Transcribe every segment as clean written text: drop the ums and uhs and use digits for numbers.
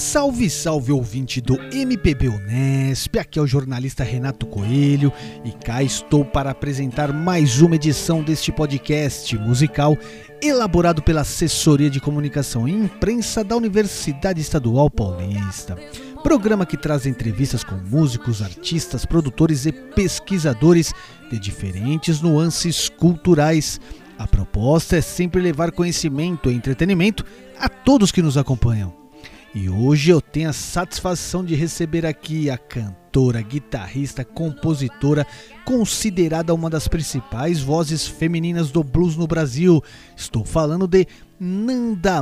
Salve, salve ouvinte do MPB Unesp, aqui é o jornalista Renato Coelho e cá estou para apresentar mais uma edição deste podcast musical elaborado pela Assessoria de Comunicação e Imprensa da Universidade Estadual Paulista. Programa que traz entrevistas com músicos, artistas, produtores e pesquisadores de diferentes nuances culturais. A proposta é sempre levar conhecimento e entretenimento a todos que nos acompanham. E hoje eu tenho a satisfação de receber aqui a cantora, guitarrista, compositora, considerada uma das principais vozes femininas do blues no Brasil. Estou falando de Nanda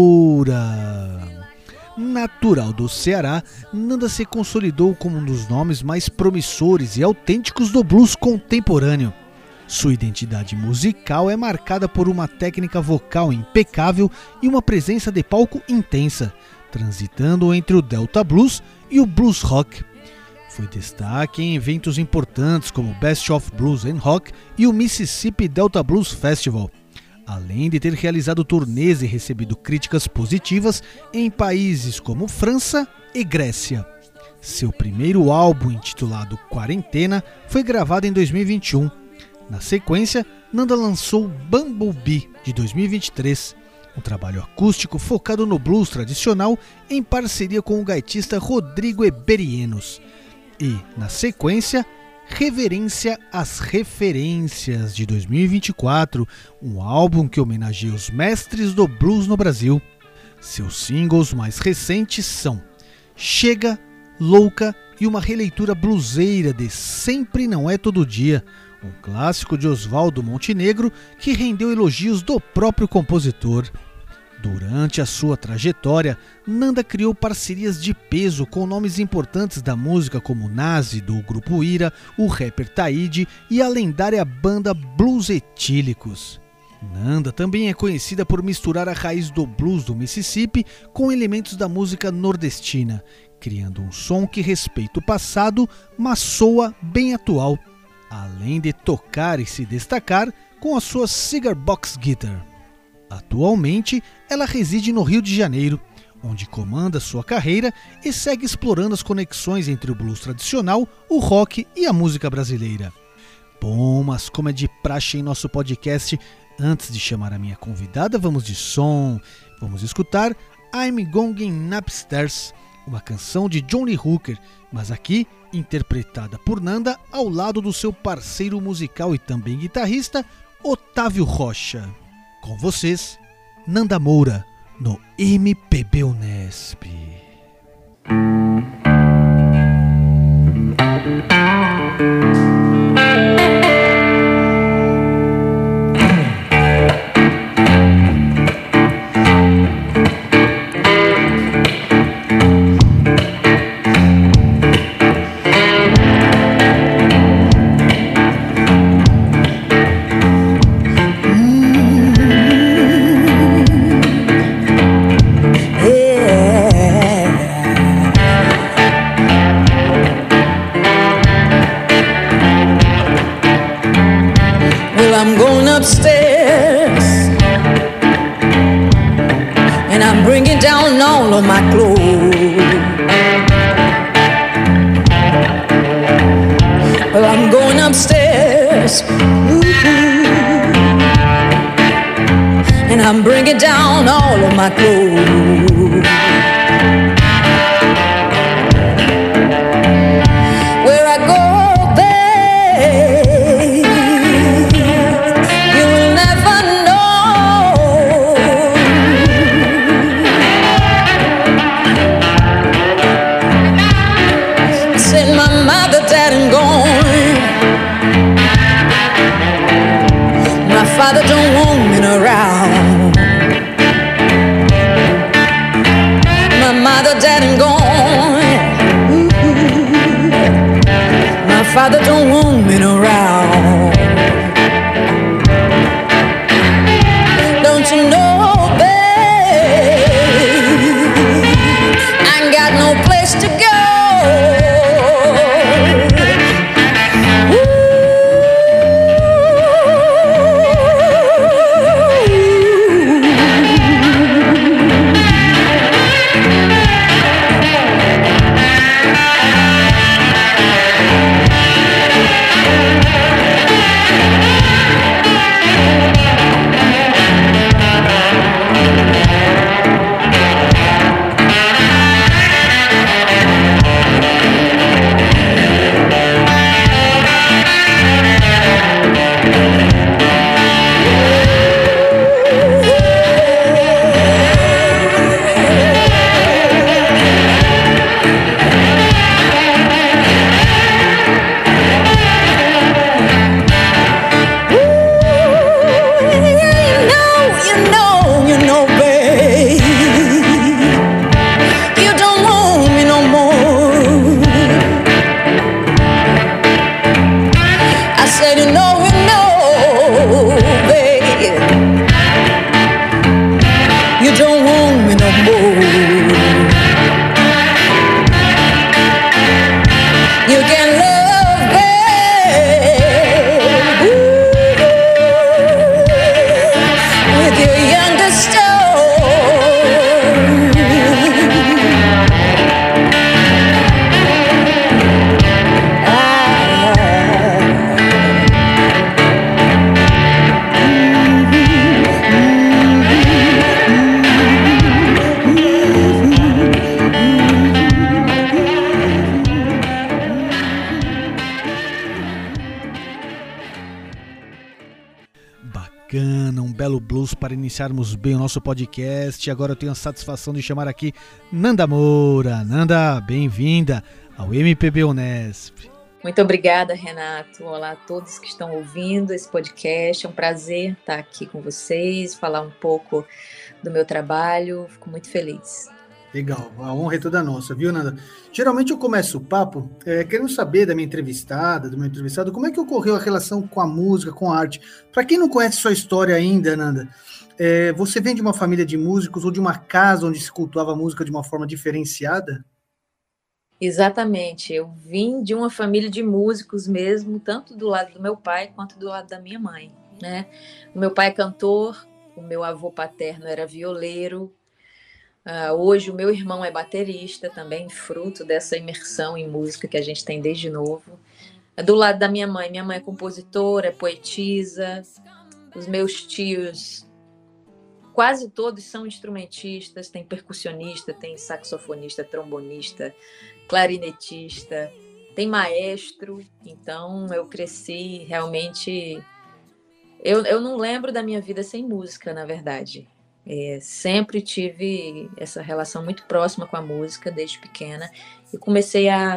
Moura. Natural do Ceará, Nanda se consolidou como um dos nomes mais promissores e autênticos do blues contemporâneo. Sua identidade musical é marcada por uma técnica vocal impecável e uma presença de palco intensa, transitando entre o Delta Blues e o Blues Rock. Foi destaque em eventos importantes como o Best of Blues and Rock e o Mississippi Delta Blues Festival, além de ter realizado turnês e recebido críticas positivas em países como França e Grécia. Seu primeiro álbum, intitulado Quarentena, foi gravado em 2021. Na sequência, Nanda lançou Bumblebee, de 2023, um trabalho acústico focado no blues tradicional em parceria com o gaitista Rodrigo Eberienos. E, na sequência, Reverência às Referências, de 2024, um álbum que homenageia os mestres do blues no Brasil. Seus singles mais recentes são Chega, Louca e uma releitura bluseira de Sempre Não É Todo Dia, um clássico de Oswaldo Montenegro que rendeu elogios do próprio compositor. Durante a sua trajetória, Nanda criou parcerias de peso com nomes importantes da música como Nazi, do Grupo Ira, o rapper Taíde e a lendária banda Blues Etílicos. Nanda também é conhecida por misturar a raiz do blues do Mississippi com elementos da música nordestina, criando um som que respeita o passado, mas soa bem atual, além de tocar e se destacar com a sua Cigar Box Guitar. Atualmente, ela reside no Rio de Janeiro, onde comanda sua carreira e segue explorando as conexões entre o blues tradicional, o rock e a música brasileira. Bom, mas como é de praxe em nosso podcast, antes de chamar a minha convidada, vamos de som. Vamos escutar I'm Going Upstairs, uma canção de Johnny Hooker, mas aqui interpretada por Nanda ao lado do seu parceiro musical e também guitarrista, Otávio Rocha. Com vocês, Nanda Moura, no MPB Unesp. I'm going upstairs and I'm bringing down all of my clothes. Well, I'm going upstairs, and I'm bringing down all of my clothes. Where I go, father don't want me around. no, babe, you don't want me no more. You can love, babe, with your youngest stone. Bacana, um belo blues para iniciarmos bem o nosso podcast. Agora eu tenho a satisfação de chamar aqui Nanda Moura. Nanda, bem-vinda ao MPB Unesp. Muito obrigada, Renato. Olá a todos que estão ouvindo esse podcast. É um prazer estar aqui com vocês, falar um pouco do meu trabalho. Fico muito feliz. Legal, a honra é toda nossa, viu, Nanda? Geralmente eu começo o papo querendo saber da minha entrevistada, do meu entrevistado, como é que ocorreu a relação com a música, com a arte. Para quem não conhece sua história ainda, Nanda, você vem de uma família de músicos ou de uma casa onde se cultuava a música de uma forma diferenciada? Exatamente, eu vim de uma família de músicos mesmo, tanto do lado do meu pai quanto do lado da minha mãe, né? O meu pai é cantor, o meu avô paterno era violeiro. Hoje o meu irmão é baterista, também fruto dessa imersão em música que a gente tem desde novo. Do lado da minha mãe é compositora, é poetisa. Os meus tios, quase todos são instrumentistas, tem percussionista, tem saxofonista, trombonista, clarinetista, tem maestro. Então eu cresci realmente... Eu não lembro da minha vida sem música, na verdade. Sempre tive essa relação muito próxima com a música desde pequena e comecei a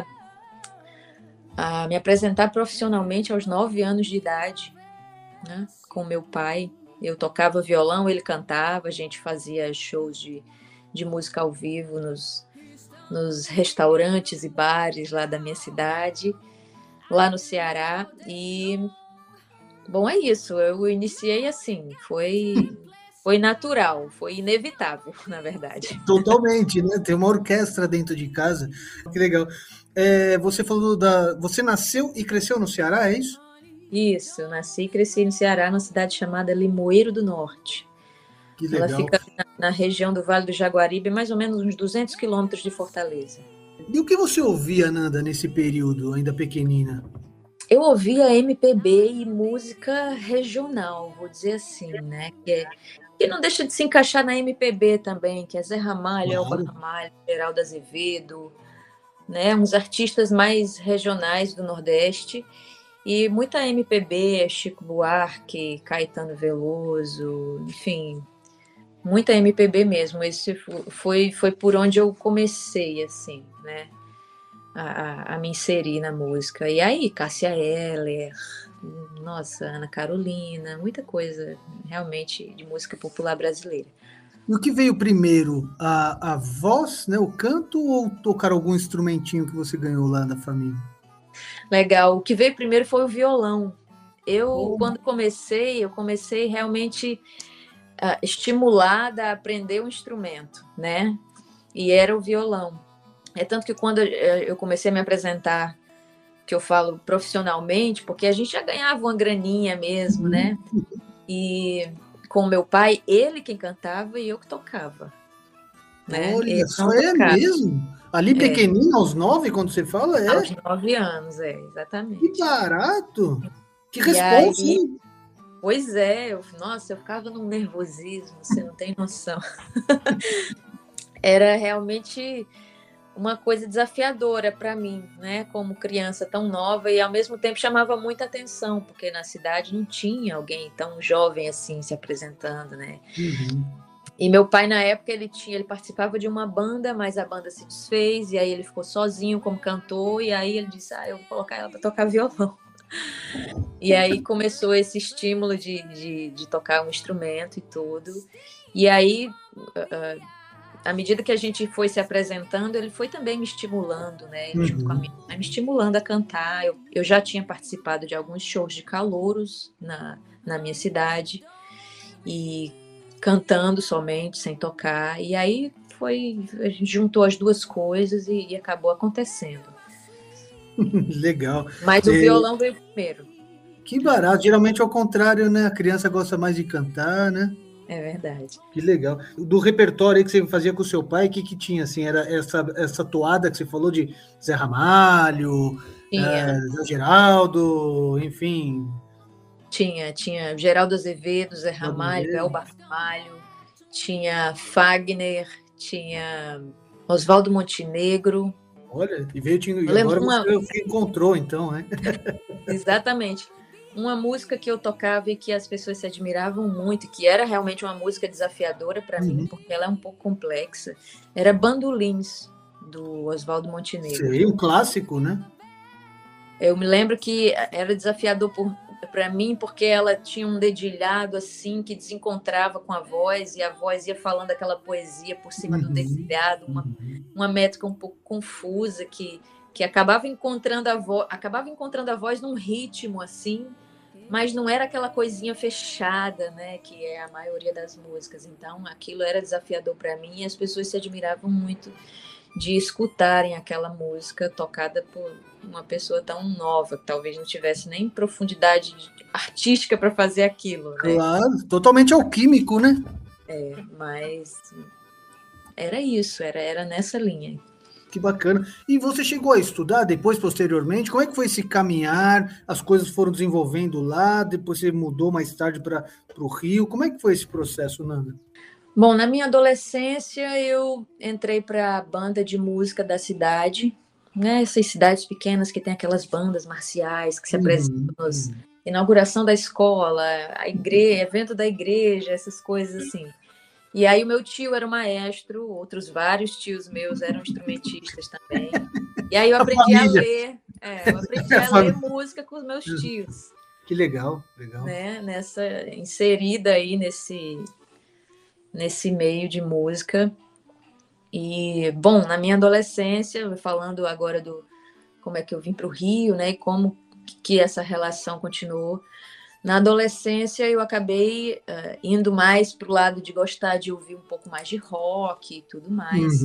me apresentar profissionalmente aos 9 anos de idade, né, com meu pai. Eu tocava violão, ele cantava, a gente fazia shows de música ao vivo nos restaurantes e bares lá da minha cidade, lá no Ceará. E, bom, é isso, eu iniciei assim, foi natural, foi inevitável, na verdade. Totalmente, né? Tem uma orquestra dentro de casa. Que legal. Você falou Você nasceu e cresceu no Ceará, é isso? Isso, eu nasci e cresci no Ceará, numa cidade chamada Limoeiro do Norte. Que legal. Ela fica na região do Vale do Jaguaribe, mais ou menos uns 200 quilômetros de Fortaleza. E o que você ouvia, Nanda, nesse período, ainda pequenina? Eu ouvia MPB e música regional, vou dizer assim, né? Que não deixa de se encaixar na MPB também, que é Zé Ramalho, Elba Ramalho, Geraldo Azevedo, né? Uns artistas mais regionais do Nordeste. E muita MPB, Chico Buarque, Caetano Veloso, enfim, muita MPB mesmo. Esse foi por onde eu comecei, assim, né? A me inserir na música. E aí, Cássia Eller, nossa, Ana Carolina, muita coisa realmente de música popular brasileira. E o que veio primeiro? A voz, né, o canto, ou tocar algum instrumentinho que você ganhou lá da família? Legal. O que veio primeiro foi o violão. Quando eu comecei realmente estimulada a aprender um instrumento, né? E era o violão. É tanto que quando eu comecei a me apresentar, que eu falo profissionalmente, porque a gente já ganhava uma graninha mesmo, né? E com meu pai, ele quem cantava e eu que tocava. Né? Olha, só é mesmo? Ali pequenininho, aos 9, quando você fala? Aos 9 anos, exatamente. Que barato! Que responsa, hein? Pois é, eu ficava num nervosismo, você não tem noção. Era realmente uma coisa desafiadora para mim, né? Como criança tão nova, e ao mesmo tempo chamava muita atenção, porque na cidade não tinha alguém tão jovem assim se apresentando, né? Uhum. E meu pai, na época, ele participava de uma banda, mas a banda se desfez, e aí ele ficou sozinho como cantor, e aí ele disse, eu vou colocar ela para tocar violão. E aí começou esse estímulo de tocar um instrumento e tudo. E aí à medida que a gente foi se apresentando, ele foi também me estimulando, né? Ele, junto com a minha mãe, me estimulando a cantar. Eu já tinha participado de alguns shows de calouros na minha cidade, e cantando somente, sem tocar. E aí a gente juntou as duas coisas e acabou acontecendo. Legal. Mas o violão veio primeiro. Que barato. Geralmente é o contrário, né? A criança gosta mais de cantar, né? É verdade. Que legal. Do repertório aí que você fazia com o seu pai, o que tinha, assim? Era essa toada que você falou de Zé Ramalho, Zé Geraldo, enfim... Tinha Geraldo Azevedo, Zé Ramalho, Bel Barbalho, tinha Fagner, tinha Oswaldo Montenegro. Olha, e agora você encontrou, então, né? Exatamente. Uma música que eu tocava e que as pessoas se admiravam muito, que era realmente uma música desafiadora para mim, porque ela é um pouco complexa, era Bandolins, do Oswaldo Montenegro. Sim, um clássico, né? Eu me lembro que era desafiador para mim, porque ela tinha um dedilhado assim que desencontrava com a voz, e a voz ia falando aquela poesia por cima do dedilhado, uma métrica um pouco confusa que acabava encontrando a voz num ritmo assim, mas não era aquela coisinha fechada, né, que é a maioria das músicas. Então aquilo era desafiador para mim, e as pessoas se admiravam muito de escutarem aquela música tocada por uma pessoa tão nova, que talvez não tivesse nem profundidade artística para fazer aquilo, né? Claro, totalmente alquímico, né? Mas era isso, era nessa linha. Que bacana. E você chegou a estudar depois, posteriormente? Como é que foi esse caminhar? As coisas foram desenvolvendo lá, depois você mudou mais tarde para o Rio. Como é que foi esse processo, Nanda? Bom, na minha adolescência eu entrei para a banda de música da cidade, né? Essas cidades pequenas que tem aquelas bandas marciais que se apresentam na inauguração da escola, a igreja, evento da igreja, essas coisas assim. E aí o meu tio era o maestro, outros vários tios meus eram instrumentistas também. E aí eu aprendi a ler, ler música com os meus tios. Que legal, legal. Né? Inserida aí nesse meio de música. E, bom, na minha adolescência, falando agora como é que eu vim para o Rio, né, e como que essa relação continuou. Na adolescência, eu acabei indo mais para o lado de gostar de ouvir um pouco mais de rock e tudo mais.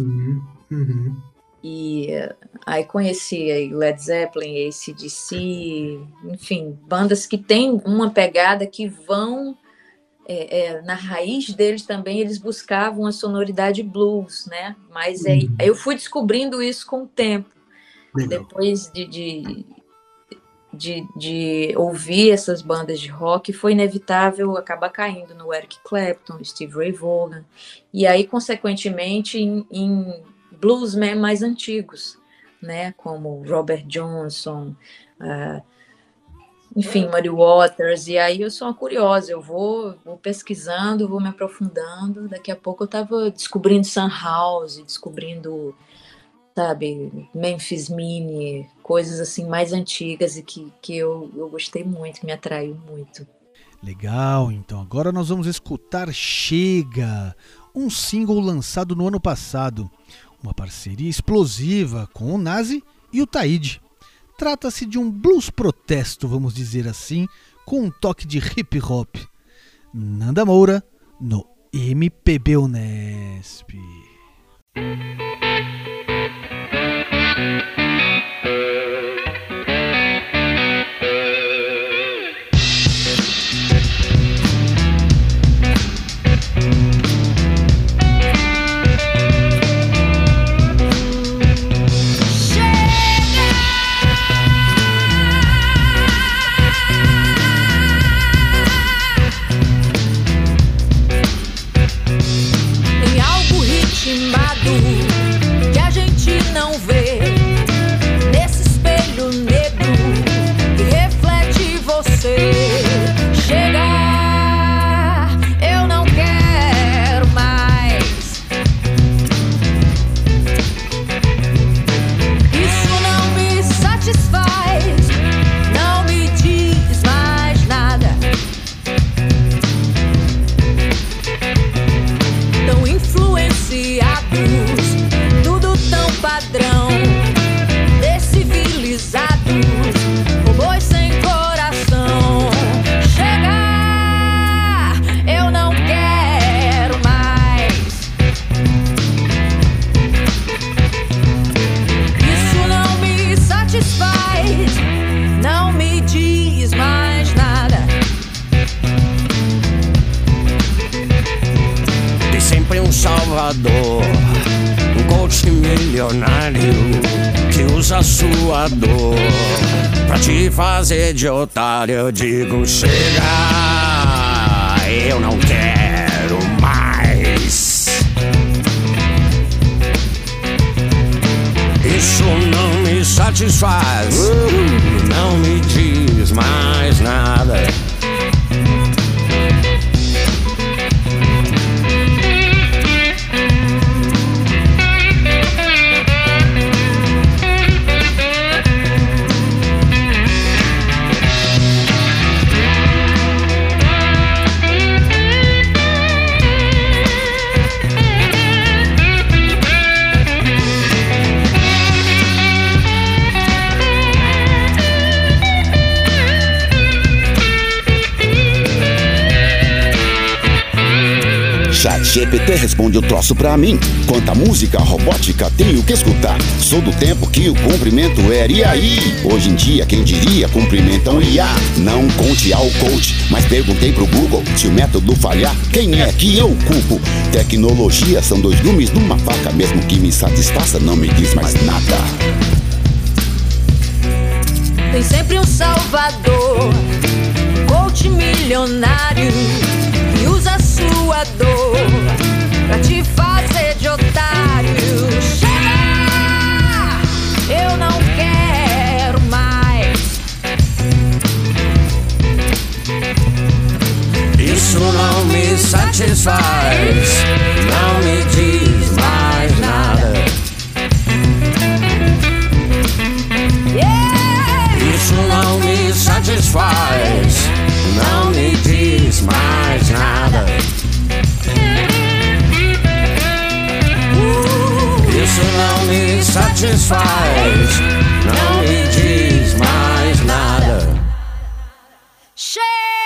E aí conheci aí Led Zeppelin, AC/DC, enfim, bandas que têm uma pegada que vão... na raiz deles também, eles buscavam a sonoridade blues, né? Mas aí eu fui descobrindo isso com o tempo. Legal. Depois de ouvir essas bandas de rock, foi inevitável acabar caindo no Eric Clapton, Stevie Ray Vaughan, e aí, consequentemente, em bluesmen mais antigos, né? Como Robert Johnson, enfim, Muddy Waters. E aí eu sou uma curiosa, eu vou pesquisando, vou me aprofundando. Daqui a pouco eu estava descobrindo Sun House, descobrindo, sabe, Memphis Minnie, coisas assim mais antigas e que eu gostei muito, me atraiu muito. Legal, então agora nós vamos escutar Chega, um single lançado no ano passado, uma parceria explosiva com o Nazi e o Taíde. Trata-se de um blues protesto, vamos dizer assim, com um toque de hip hop. Nanda Moura, no MPB Unesp. Ritmado sua dor. Um coach milionário que usa a sua dor pra te fazer de otário. Eu digo, chega, eu não quero mais. Isso não me satisfaz, não me diz mais nada. ChatGPT responde o troço pra mim. Quanta música robótica tenho que escutar. Sou do tempo que o cumprimento era e aí. Hoje em dia, quem diria, cumprimentam IA. Não conte ao coach, mas perguntei pro Google. Se o método falhar, quem é que eu culpo? Tecnologia são dois gumes numa faca. Mesmo que me satisfaça, não me diz mais nada. Tem sempre um salvador, um coach milionário que usa sua dor pra te fazer de otário. Chega! Eu não quero mais. Isso não me satisfaz, não me diz mais nada. Isso não me satisfaz, não me diz mais nada. Isso não me satisfaz, não me diz mais nada. Chega!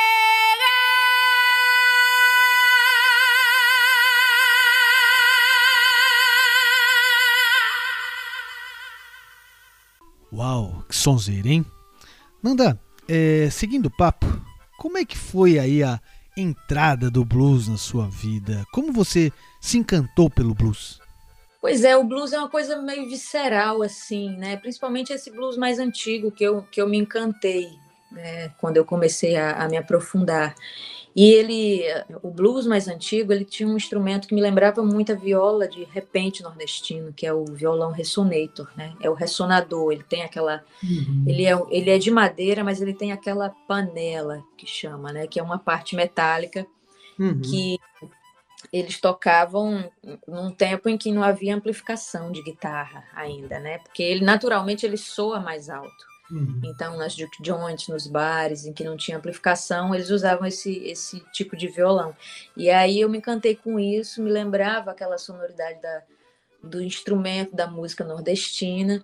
Uau, que sonzeira, hein? Nanda, seguindo o papo, como é que foi aí a entrada do blues na sua vida? Como você se encantou pelo blues? Pois é, o blues é uma coisa meio visceral, assim, né? Principalmente esse blues mais antigo que eu me encantei, né? Quando eu comecei a me aprofundar. E o blues mais antigo, ele tinha um instrumento que me lembrava muito a viola de repente nordestino, que é o violão ressonator, né? É o ressonador, ele tem aquela... Ele é de madeira, mas ele tem aquela panela, que chama, né? Que é uma parte metálica que eles tocavam num tempo em que não havia amplificação de guitarra ainda, né? Porque ele, naturalmente, ele soa mais alto. Então, nas juke joints, nos bares em que não tinha amplificação, eles usavam esse tipo de violão. E aí eu me encantei com isso, me lembrava aquela sonoridade do instrumento da música nordestina.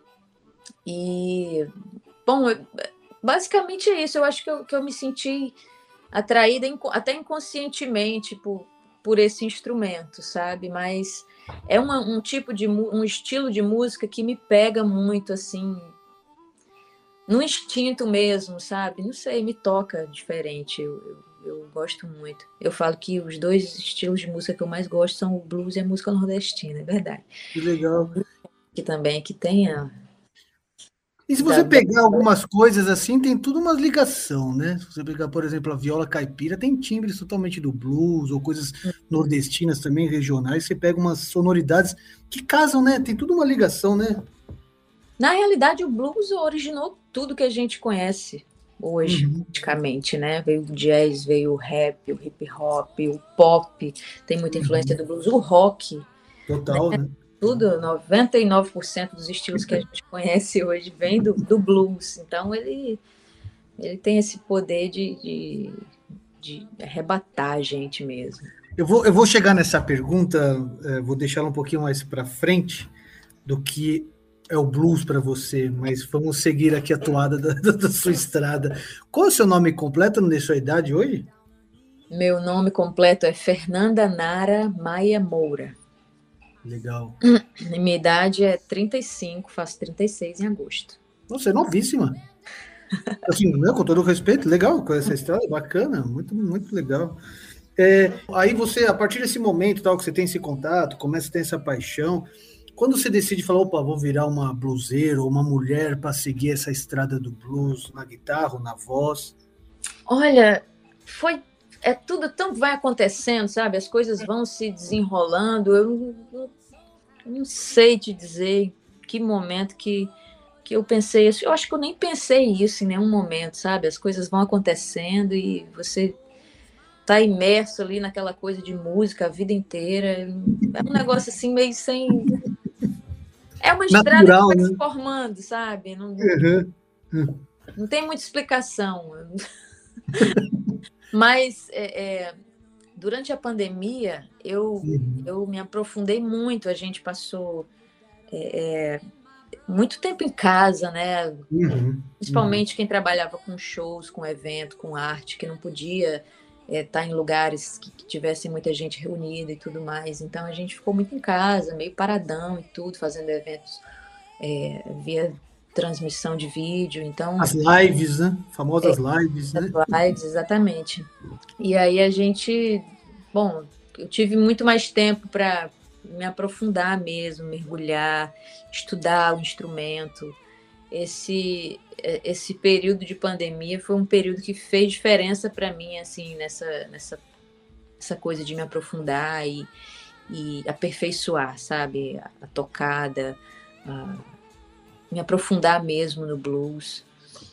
E, bom, basicamente é isso. Eu acho que eu me senti atraída até inconscientemente por esse instrumento, sabe? Mas é um estilo de música que me pega muito, assim, no instinto mesmo, sabe? Não sei, me toca diferente. Eu gosto muito. Eu falo que os dois estilos de música que eu mais gosto são o blues e a música nordestina, é verdade. Que legal. Que também que tenha. E se você pegar algumas coisas assim, tem tudo uma ligação, né? Se você pegar, por exemplo, a viola caipira, tem timbres totalmente do blues, ou coisas nordestinas também, regionais, você pega umas sonoridades que casam, né? Tem tudo uma ligação, né? Na realidade, o blues originou tudo que a gente conhece hoje, praticamente, né? Veio o jazz, veio o rap, o hip hop, o pop, tem muita influência do blues, o rock. Total, né? Tudo, 99% dos estilos que a gente conhece hoje vem do blues. Então, ele tem esse poder de arrebatar a gente mesmo. Eu vou chegar nessa pergunta, vou deixá-la um pouquinho mais para frente do que é o blues para você, mas vamos seguir aqui a toada da sua estrada. Qual é o seu nome completo na sua idade hoje? Meu nome completo é Fernanda Nara Maia Moura. Legal. Minha idade é 35, faço 36 em agosto. Você é novíssima. Assim, com todo respeito, legal com essa estrada, bacana, muito, muito legal. Aí você, a partir desse momento tal, que você tem esse contato, começa a ter essa paixão, quando você decide falar, opa, vou virar uma bluseira ou uma mulher para seguir essa estrada do blues na guitarra ou na voz? Olha, tudo tão vai acontecendo, sabe? As coisas vão se desenrolando. Eu não sei te dizer que momento que eu pensei isso. Eu acho que eu nem pensei isso em nenhum momento, sabe? As coisas vão acontecendo e você tá imerso ali naquela coisa de música a vida inteira. É um negócio assim meio sem... É uma estrada Natural, que vai né? se formando, sabe? Não tem muita explicação. Mas durante a pandemia, eu me aprofundei muito. A gente passou muito tempo em casa, né? Principalmente quem trabalhava com shows, com evento, com arte, que não podia estar em lugares que tivessem muita gente reunida e tudo mais. Então a gente ficou muito em casa, meio paradão e tudo, fazendo eventos via transmissão de vídeo. Então, As lives, né? Famosas lives, né? lives, exatamente. E aí eu tive muito mais tempo para me aprofundar mesmo, mergulhar, estudar o instrumento. Esse período de pandemia foi um período que fez diferença para mim, assim, nessa coisa de me aprofundar e aperfeiçoar, sabe? A tocada, me aprofundar mesmo no blues.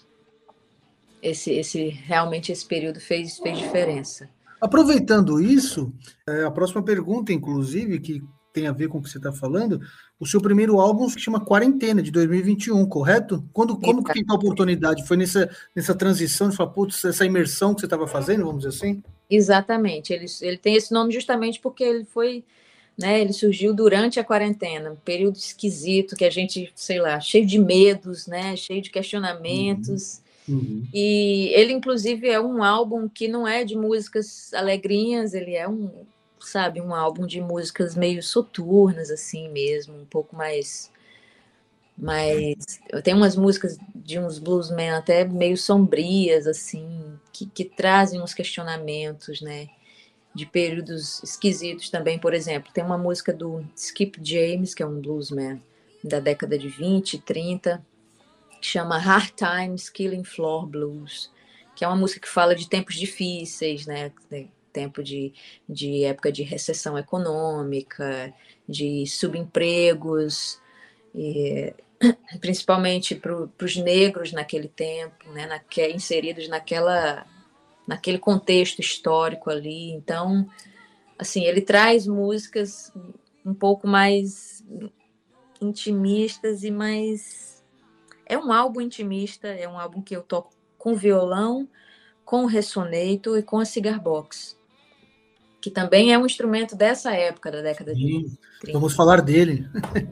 Realmente esse período fez diferença. Aproveitando isso, a próxima pergunta, inclusive, que tem a ver com o que você está falando, o seu primeiro álbum se chama Quarentena, de 2021, correto? Como que pintou a oportunidade? Foi nessa transição de falar, putz, essa imersão que você estava fazendo, vamos dizer assim? Exatamente. Ele tem esse nome justamente porque ele foi, né, ele surgiu durante a quarentena, um período esquisito, que a gente, sei lá, cheio de medos, né, cheio de questionamentos. E ele, inclusive, é um álbum que não é de músicas alegrinhas, ele é um álbum de músicas meio soturnas, assim mesmo, um pouco mais... Eu tenho umas músicas de uns bluesmen até meio sombrias, assim, que trazem uns questionamentos, né? De períodos esquisitos também. Por exemplo, tem uma música do Skip James, que é um bluesman da década de 20, 30, que chama Hard Times Killing Floor Blues, que é uma música que fala de tempos difíceis, né? Tempo de época de recessão econômica, de subempregos, principalmente para os negros naquele tempo, né? Inseridos naquele contexto histórico ali. Então, assim, ele traz músicas um pouco mais intimistas e mais... É um álbum intimista, é um álbum que eu toco com violão, com o Ressonator e com a Cigar Box, que também é um instrumento dessa época, da década de 30. Vamos falar dele.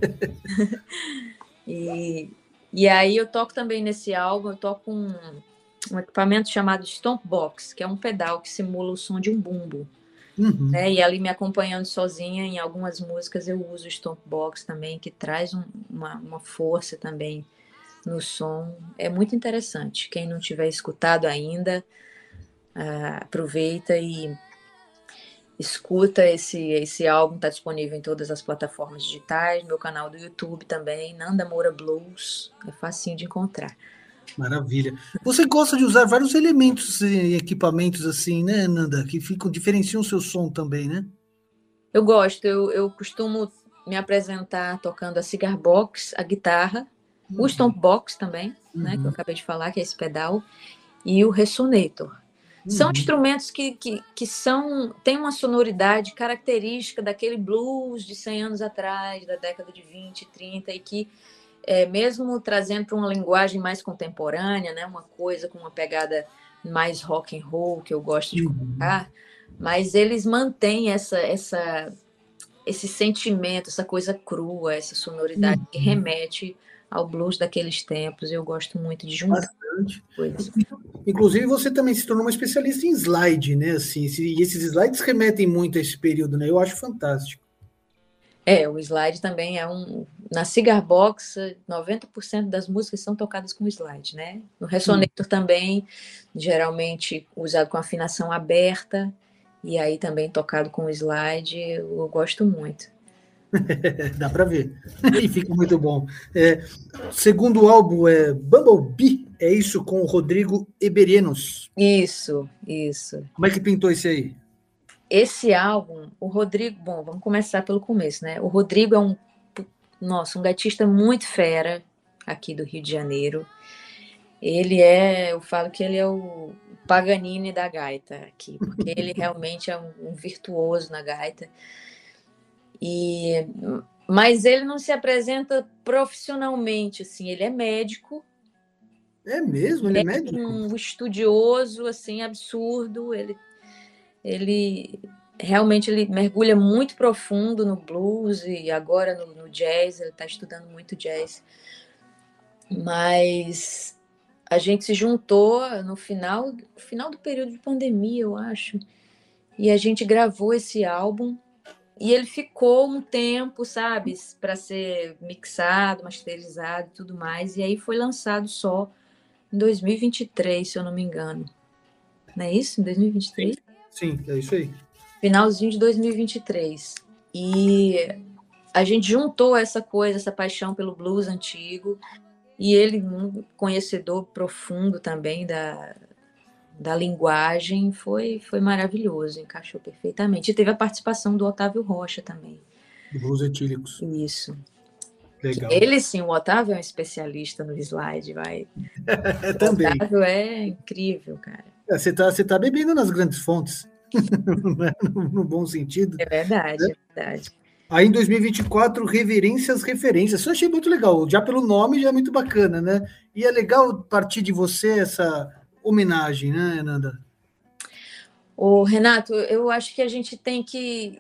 E aí eu toco também nesse álbum, eu toco um equipamento chamado Stomp Box, que é um pedal que simula o som de um bumbo. Né? E ali me acompanhando sozinha em algumas músicas eu uso o Stomp Box também, que traz uma força também no som. É muito interessante. Quem não tiver escutado ainda, aproveita e escuta esse álbum. Está disponível em todas as plataformas digitais, meu canal do YouTube também, Nanda Moura Blues, é facinho de encontrar. Maravilha. Você gosta de usar vários elementos e equipamentos assim, né, Nanda, que diferenciam o seu som também, né? Eu gosto, eu costumo me apresentar tocando a Cigar Box, a guitarra, o Stomp Box também, né, que eu acabei de falar, que é esse pedal, e o Ressonator. São instrumentos que têm uma sonoridade característica daquele blues de 100 anos atrás, da década de 20, 30, e que, mesmo trazendo para uma linguagem mais contemporânea, né, uma coisa com uma pegada mais rock and roll, que eu gosto de colocar, mas eles mantêm esse sentimento, essa coisa crua, essa sonoridade que remete ao blues daqueles tempos. Eu gosto muito de juntar coisas. Inclusive, você também se tornou uma especialista em slide, né? Assim, e esses slides remetem muito a esse período, né? Eu acho fantástico. O slide também na Cigar Box, 90% das músicas são tocadas com slide, né? No Ressonator também, geralmente usado com afinação aberta, E aí também tocado com slide, eu gosto muito. Dá para ver. E fica muito bom. Segundo álbum é Bumblebee, é isso, com o Rodrigo Eberenos. Isso. Como é que pintou esse aí? Esse álbum, o Rodrigo... Bom, vamos começar pelo começo, né? O Rodrigo é um gaitista muito fera aqui do Rio de Janeiro. Eu falo que ele é o Paganini da gaita aqui, porque ele realmente é um virtuoso na gaita. Mas ele não se apresenta profissionalmente, assim, ele é médico. É mesmo? Ele é médico? Um estudioso, assim, absurdo. Ele realmente ele mergulha muito profundo no blues e agora no jazz, ele está estudando muito jazz. Mas a gente se juntou no final do período de pandemia, eu acho, e a gente gravou esse álbum. E ele ficou um tempo, sabe, para ser mixado, masterizado e tudo mais. E aí foi lançado só em 2023, se eu não me engano. Não é isso? Em 2023? Sim, é isso aí. Finalzinho de 2023. E a gente juntou essa paixão pelo blues antigo. E ele, um conhecedor profundo também da linguagem, foi maravilhoso, encaixou perfeitamente. E teve a participação do Otávio Rocha também. Do Blues Etílicos. Isso. Legal. Ele, sim, o Otávio é um especialista no slide, vai. Também. O Otávio é incrível, cara. Você tá bebendo nas grandes fontes, no bom sentido. É verdade, né? É verdade. Aí em 2024, Referências. Isso eu achei muito legal, já pelo nome já é muito bacana, né? E é legal partir de você essa homenagem, né, Nanda? Ô, Renato, eu acho que a gente tem que,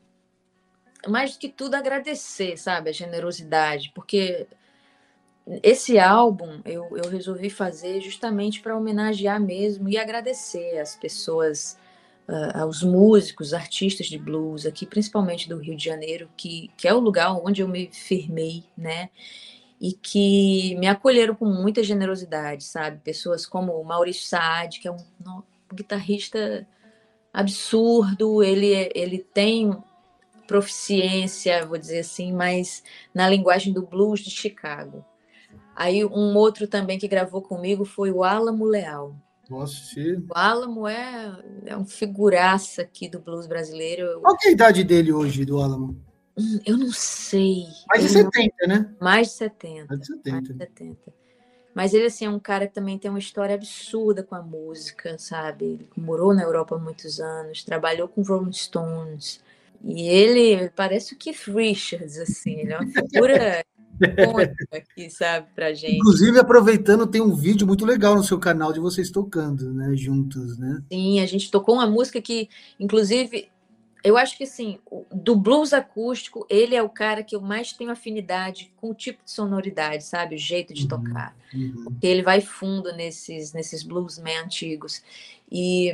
mais do que tudo, agradecer, sabe, a generosidade, porque esse álbum eu resolvi fazer justamente para homenagear mesmo e agradecer as pessoas, aos músicos, artistas de blues aqui, principalmente do Rio de Janeiro, que é o lugar onde eu me firmei, né? E que me acolheram com muita generosidade, sabe? Pessoas como o Maurício Saad, que é um guitarrista absurdo, ele tem proficiência, vou dizer assim, mas na linguagem do blues de Chicago. Aí um outro também que gravou comigo foi o Álamo Leal. Nossa, sim. O Álamo é um figuraça aqui do blues brasileiro. Qual que é a idade dele hoje, do Álamo? Eu não sei. Mais de 70, né? Mais de 70. Mais de 70. Mais de 70. Mas ele, assim, é um cara que também tem uma história absurda com a música, sabe? Ele morou na Europa há muitos anos, trabalhou com Rolling Stones. E ele parece o Keith Richards, assim. Ele é uma figura icônica aqui, sabe, pra gente. Inclusive, aproveitando, tem um vídeo muito legal no seu canal de vocês tocando, né? Juntos, né? Sim, a gente tocou uma música que, inclusive... Eu acho que, assim, do blues acústico, ele é o cara que eu mais tenho afinidade com o tipo de sonoridade, sabe? O jeito de tocar. Porque ele vai fundo nesses bluesmen antigos. E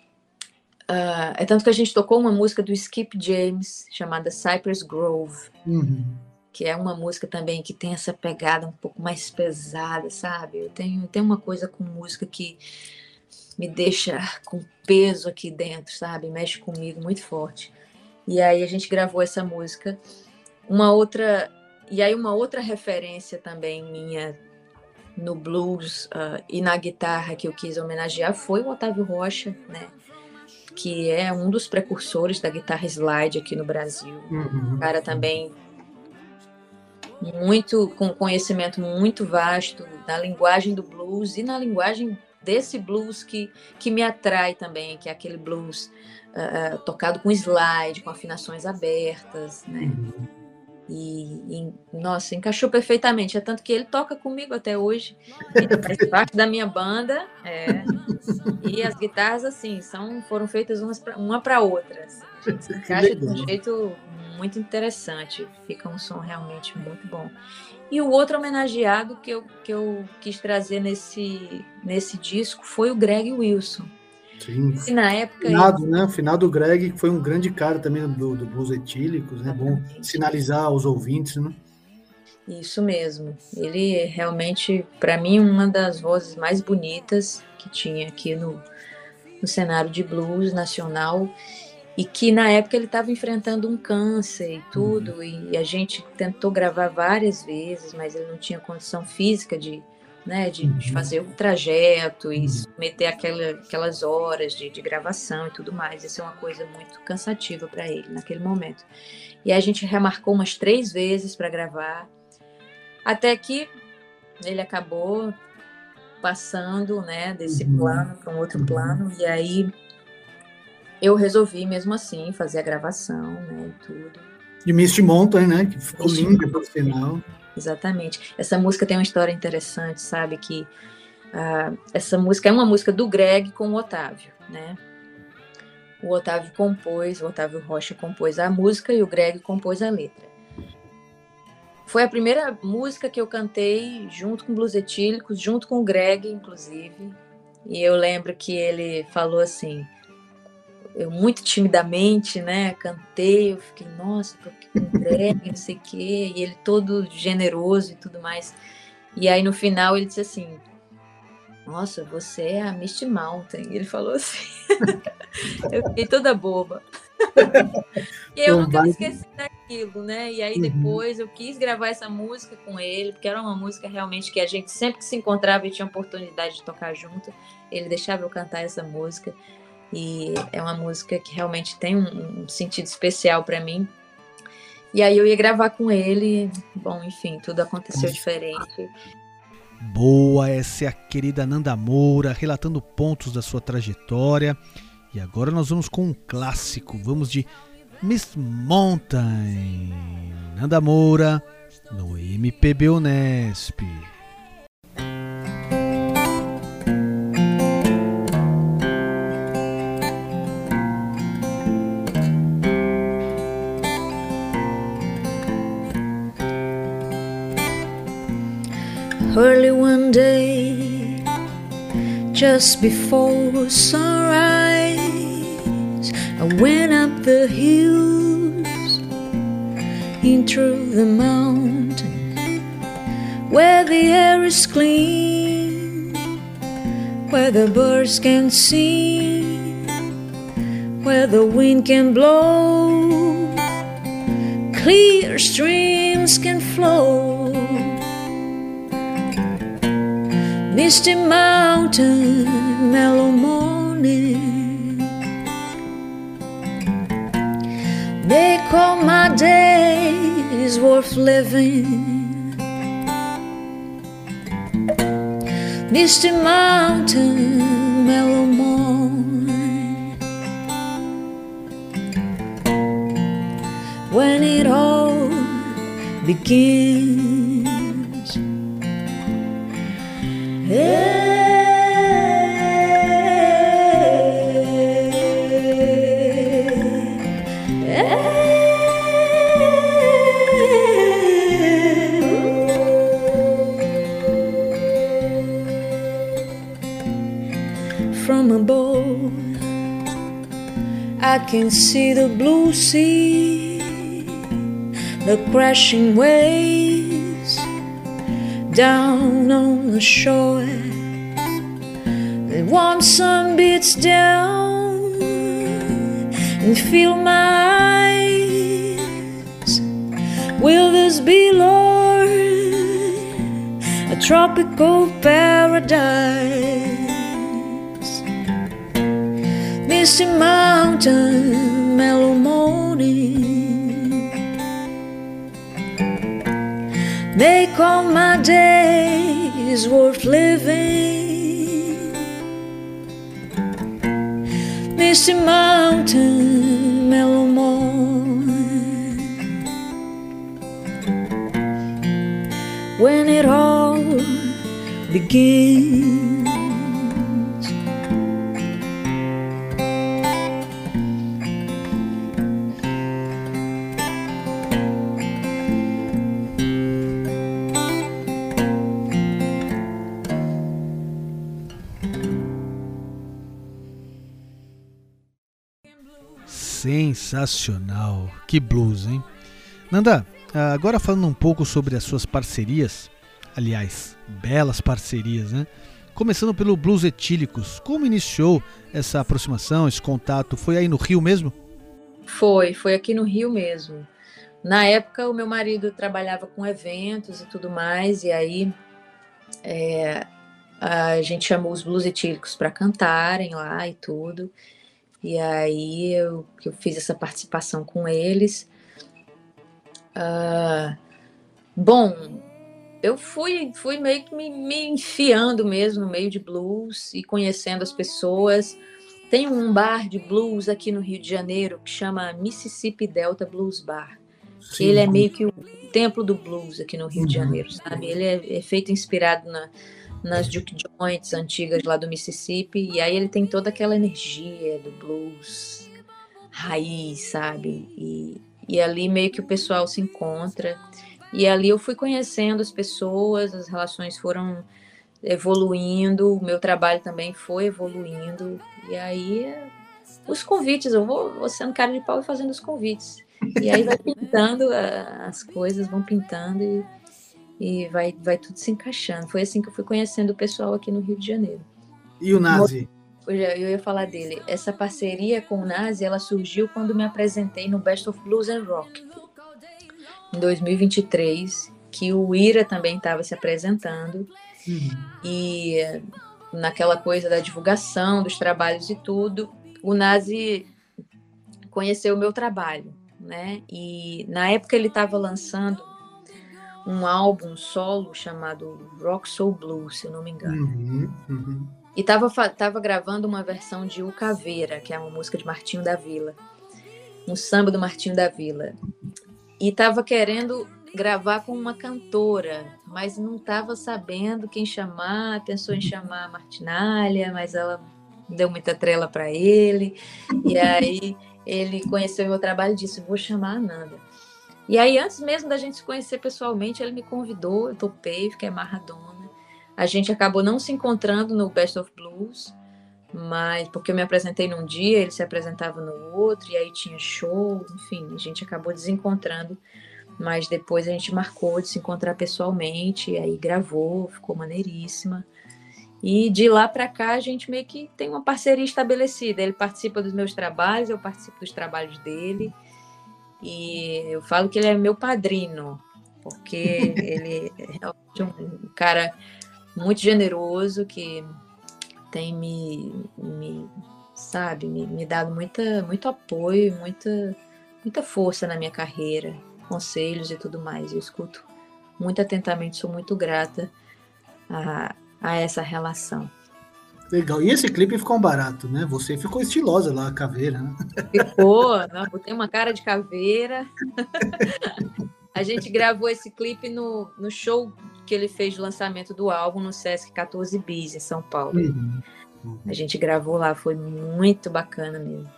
é tanto que a gente tocou uma música do Skip James, chamada Cypress Grove, que é uma música também que tem essa pegada um pouco mais pesada, sabe? Eu tenho uma coisa com música que me deixa com peso aqui dentro, sabe? Mexe comigo muito forte. E aí a gente gravou essa música. Uma outra referência também minha no blues e na guitarra que eu quis homenagear foi o Otávio Rocha, né? Que é um dos precursores da guitarra slide aqui no Brasil. Um cara também com conhecimento muito vasto na linguagem do blues e na linguagem desse blues que me atrai também, que é aquele blues tocado com slide, com afinações abertas, né? Nossa, encaixou perfeitamente. É tanto que ele toca comigo até hoje. Ele faz parte da minha banda. E as guitarras, assim, foram feitas uma para outra. Assim. A gente se encaixa de um jeito muito interessante. Fica um som realmente muito bom. E o outro homenageado que eu quis trazer nesse disco foi o Greg Wilson. Sim. E na época... O final do Greg, que foi um grande cara também do Blues Etílicos, né? Bom sinalizar aos ouvintes, né? Isso mesmo. Ele é realmente, para mim, uma das vozes mais bonitas que tinha aqui no no cenário de blues nacional, e que na época ele estava enfrentando um câncer e tudo, e a gente tentou gravar várias vezes, mas ele não tinha condição física de fazer o trajeto e meter aquelas horas de gravação e tudo mais. Isso é uma coisa muito cansativa para ele naquele momento. E a gente remarcou umas 3 vezes para gravar, até que ele acabou passando, né, desse plano para um outro plano, e aí eu resolvi mesmo assim fazer a gravação, né, e tudo. De Misty Mountain, né, que ficou linda no final. Exatamente. Essa música tem uma história interessante, sabe, que essa música é uma música do Greg com o Otávio, né? O Otávio Rocha compôs a música e o Greg compôs a letra. Foi a primeira música que eu cantei junto com Blues Etílicos, junto com o Greg, inclusive. E eu lembro que ele falou assim, eu muito timidamente, né, cantei, eu fiquei, nossa, porque com o Greg, não sei o quê, e ele todo generoso e tudo mais. E aí no final ele disse assim, nossa, você é a Misty Mountain. Ele falou assim. Eu fiquei toda boba. E eu nunca me esqueci daquilo, né? E aí depois eu quis gravar essa música com ele, porque era uma música realmente que a gente sempre que se encontrava e tinha oportunidade de tocar junto, ele deixava eu cantar essa música. E é uma música que realmente tem um sentido especial para mim. E aí eu ia gravar com ele, bom, enfim, tudo aconteceu diferente. Boa, essa é a querida Nanda Moura, relatando pontos da sua trajetória. E agora nós vamos com um clássico, vamos de Misty Mountain, Nanda Moura, no MPB Unesp. Early one day, just before sunrise, I went up the hills, in through the mountains, where the air is clean, where the birds can sing, where the wind can blow, clear streams can flow. Misty Mountain, mellow morning, make all my days worth living. Misty Mountain, mellow morning, when it all begins. From above, I can see the blue sea, the crashing waves down on the shore. The warm sun beats down and fill my eyes. Will this be, Lord, a tropical paradise? Misty Mountain, mellow morning, make all my days worth living. Misty Mountain, mellow morning, when it all begins. Sensacional, que blues, hein? Nanda, agora falando um pouco sobre as suas parcerias, aliás, belas parcerias, né? Começando pelo Blues Etílicos, como iniciou essa aproximação, esse contato? Foi aí no Rio mesmo? Foi aqui no Rio mesmo. Na época, o meu marido trabalhava com eventos e tudo mais, e aí a gente chamou os Blues Etílicos para cantarem lá e tudo. E aí eu fiz essa participação com eles. Bom, eu fui meio que me enfiando mesmo no meio de blues e conhecendo as pessoas. Tem um bar de blues aqui no Rio de Janeiro que chama Mississippi Delta Blues Bar. Que ele é meio que o templo do blues aqui no Rio de Janeiro, sabe? Ele é feito inspirado nas Duke Joints antigas lá do Mississippi, e aí ele tem toda aquela energia do blues raiz, sabe? E ali meio que o pessoal se encontra, e ali eu fui conhecendo as pessoas, as relações foram evoluindo, o meu trabalho também foi evoluindo, e aí os convites, eu vou sendo cara de pau e fazendo os convites, e aí vai pintando, as coisas vão pintando e vai tudo se encaixando. Foi assim que eu fui conhecendo o pessoal aqui no Rio de Janeiro. E o Nazi? Eu ia falar dele. Essa parceria com o Nazi, ela surgiu quando me apresentei no Best of Blues and Rock, em 2023, que o Ira também estava se apresentando. E naquela coisa da divulgação dos trabalhos e tudo, o Nazi conheceu o meu trabalho, né? E na época ele estava lançando um álbum solo chamado Rock Soul Blues, se eu não me engano. E tava gravando uma versão de O Caveira, que é uma música de Martinho da Vila, um samba do Martinho da Vila. E tava querendo gravar com uma cantora, mas não tava sabendo quem chamar, pensou em chamar a Martinália, mas ela deu muita trela para ele, e aí ele conheceu meu trabalho e disse, vou chamar a Nanda. E aí, antes mesmo da gente se conhecer pessoalmente, ele me convidou, eu topei, fiquei amarradona. A gente acabou não se encontrando no Best of Blues, mas porque eu me apresentei num dia, ele se apresentava no outro, e aí tinha show, enfim, a gente acabou desencontrando, mas depois a gente marcou de se encontrar pessoalmente, e aí gravou, ficou maneiríssima. E de lá para cá a gente meio que tem uma parceria estabelecida, ele participa dos meus trabalhos, eu participo dos trabalhos dele, e eu falo que ele é meu padrino, porque ele é um cara muito generoso, que tem me dado muito apoio, muita força na minha carreira, conselhos e tudo mais. Eu escuto muito atentamente, sou muito grata a essa relação. Legal. E esse clipe ficou um barato, né? Você ficou estilosa lá, a caveira, né? Ficou, botei uma cara de caveira. A gente gravou esse clipe no show que ele fez de lançamento do álbum no Sesc 14 Bis, em São Paulo. A gente gravou lá, foi muito bacana mesmo.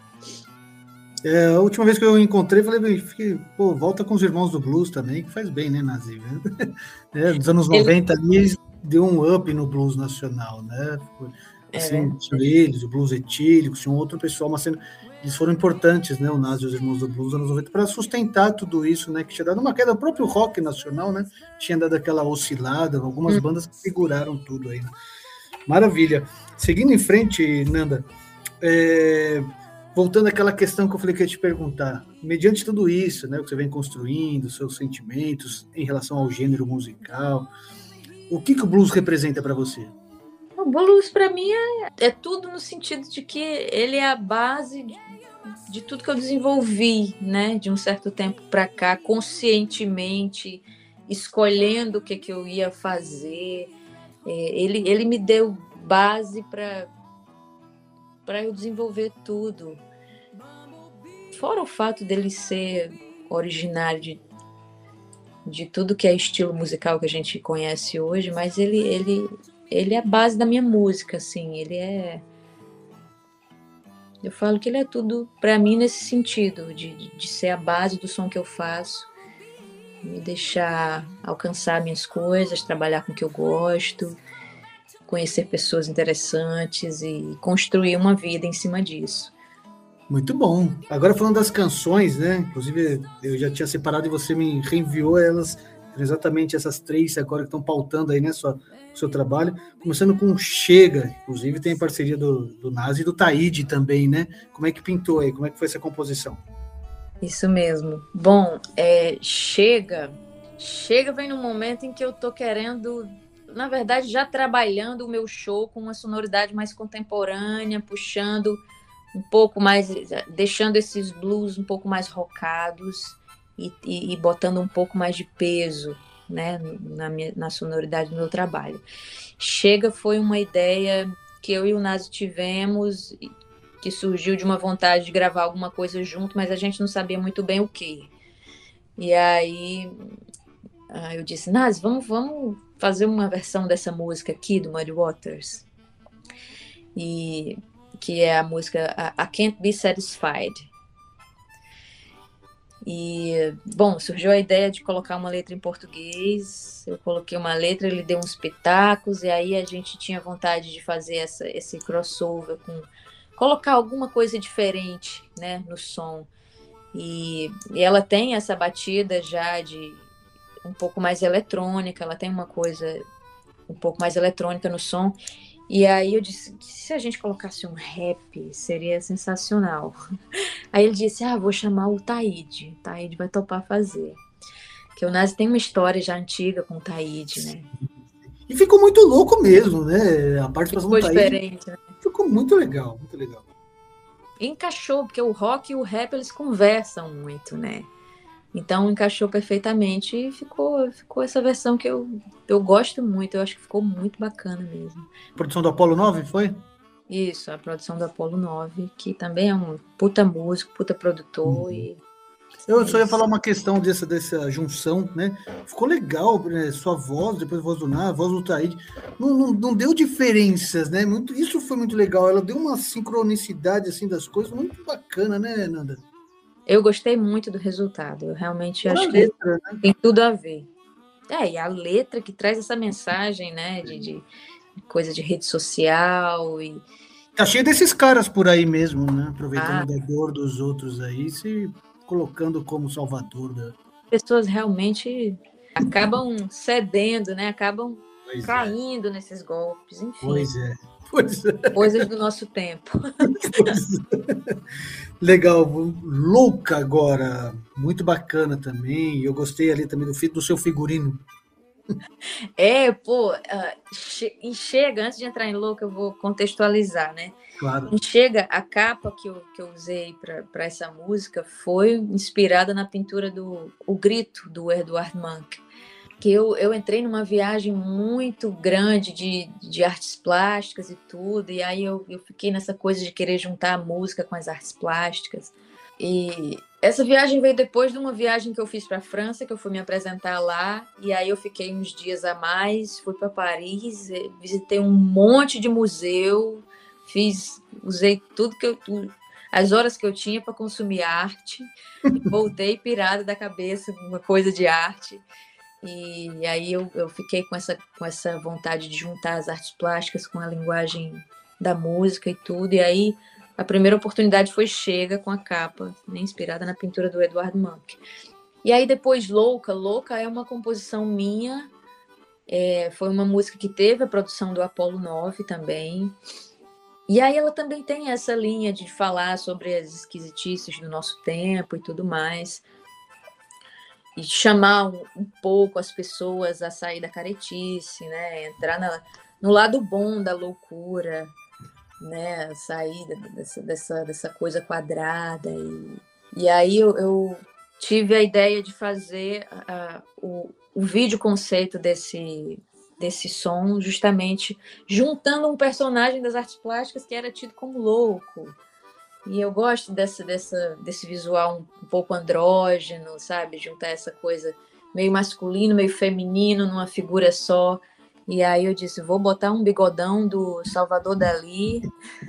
A última vez que eu encontrei, falei, pô, volta com os Irmãos do Blues também, que faz bem, né, Nazi? Nos anos 90 ali, deu um up no blues nacional, né? Assim, eles, o Blues Etílicos, tinha um outro pessoal, mas eles foram importantes, né, o Nazi e os Irmãos do Blues, anos 90, para sustentar tudo isso, né, que tinha dado uma queda, o próprio rock nacional, né, tinha dado aquela oscilada, algumas bandas que seguraram tudo aí, né? Maravilha. Seguindo em frente, Nanda, voltando àquela questão que eu falei que ia te perguntar, mediante tudo isso, né, que você vem construindo, seus sentimentos em relação ao gênero musical, o que o blues representa para você? O blues, para mim, é tudo no sentido de que ele é a base de tudo que eu desenvolvi, né? De um certo tempo para cá, conscientemente, escolhendo o que eu ia fazer. Ele me deu base para eu desenvolver tudo. Fora o fato dele ser originário de tudo que é estilo musical que a gente conhece hoje, mas ele é a base da minha música, assim, eu falo que ele é tudo para mim nesse sentido, de ser a base do som que eu faço, me deixar alcançar minhas coisas, trabalhar com o que eu gosto, conhecer pessoas interessantes e construir uma vida em cima disso. Muito bom. Agora falando das canções, né? Inclusive eu já tinha separado e você me reenviou elas exatamente essas 3 agora que estão pautando aí, né, o seu trabalho, começando com Chega, inclusive tem a parceria do Nazi e do Taíde também, né? Como é que pintou aí? Como é que foi essa composição? Isso mesmo. Bom, Chega vem num momento em que eu tô querendo, na verdade, já trabalhando o meu show com uma sonoridade mais contemporânea, puxando um pouco mais, deixando esses blues um pouco mais rockados e botando um pouco mais de peso, né, na sonoridade do meu trabalho. Chega foi uma ideia que eu e o Nazi tivemos, que surgiu de uma vontade de gravar alguma coisa junto, mas a gente não sabia muito bem o que. E aí eu disse, Nazi, vamos fazer uma versão dessa música aqui, do Muddy Waters, que é a música I Can't Be Satisfied. E, bom, surgiu a ideia de colocar uma letra em português, eu coloquei uma letra, ele deu uns pitacos, e aí a gente tinha vontade de fazer esse crossover, colocar alguma coisa diferente, né, no som. E ela tem essa batida já de um pouco mais eletrônica, ela tem uma coisa um pouco mais eletrônica no som. E aí eu disse, se a gente colocasse um rap, seria sensacional. Aí ele disse, vou chamar o Taíde. O Taíde vai topar fazer. Porque o Nazi tem uma história já antiga com o Taíde, né? E ficou muito louco mesmo, né? A participação do Taíde diferente, né? Ficou muito legal, muito legal. Encaixou, porque o rock e o rap, eles conversam muito, né? Então encaixou perfeitamente e ficou essa versão que eu gosto muito, eu acho que ficou muito bacana mesmo. Produção do Apollo 9, foi? Isso, a produção do Apollo 9, que também é um puta músico, puta produtor. E eu só ia falar uma questão dessa junção, né? Ficou legal, né? Sua voz, depois a voz do Ná, a voz do Taíde, não deu diferenças, né? Isso foi muito legal, ela deu uma sincronicidade assim das coisas muito bacana, né, Nanda? Eu gostei muito do resultado, eu realmente acho que letra, né? Tem tudo a ver. E a letra que traz essa mensagem, né, de coisa de rede social e... Tá cheio desses caras por aí mesmo, né, aproveitando da dor dos outros aí, se colocando como salvador da... Pessoas realmente acabam cedendo, né, acabam caindo nesses golpes, enfim. Pois é. Coisas do nosso tempo. Legal, Louca agora, muito bacana também, eu gostei ali também do seu figurino. Em Chega, antes de entrar em Louca, eu vou contextualizar, né? Claro. Em Chega, a capa que eu usei para essa música foi inspirada na pintura O Grito, do Edvard Munch. Que eu entrei numa viagem muito grande de artes plásticas e tudo, e aí eu fiquei nessa coisa de querer juntar a música com as artes plásticas. E essa viagem veio depois de uma viagem que eu fiz para a França, que eu fui me apresentar lá, e aí eu fiquei uns dias a mais, fui para Paris, visitei um monte de museu, usei as horas que eu tinha para consumir arte, e voltei pirada da cabeça, uma coisa de arte. E aí eu fiquei com essa vontade de juntar as artes plásticas com a linguagem da música e tudo. E aí a primeira oportunidade foi Chega, com a capa, né, inspirada na pintura do Edvard Munch. E aí depois Louca é uma composição minha, foi uma música que teve a produção do Apollo 9 também. E aí ela também tem essa linha de falar sobre as esquisitices do nosso tempo e tudo mais. E chamar um pouco as pessoas a sair da caretice, né? Entrar no lado bom da loucura, né? Sair dessa coisa quadrada. E aí eu tive a ideia de fazer o vídeo conceito desse som, justamente juntando um personagem das artes plásticas que era tido como louco. E eu gosto desse visual um pouco andrógeno, sabe? Juntar essa coisa meio masculino, meio feminino numa figura só. E aí eu disse, vou botar um bigodão do Salvador Dalí.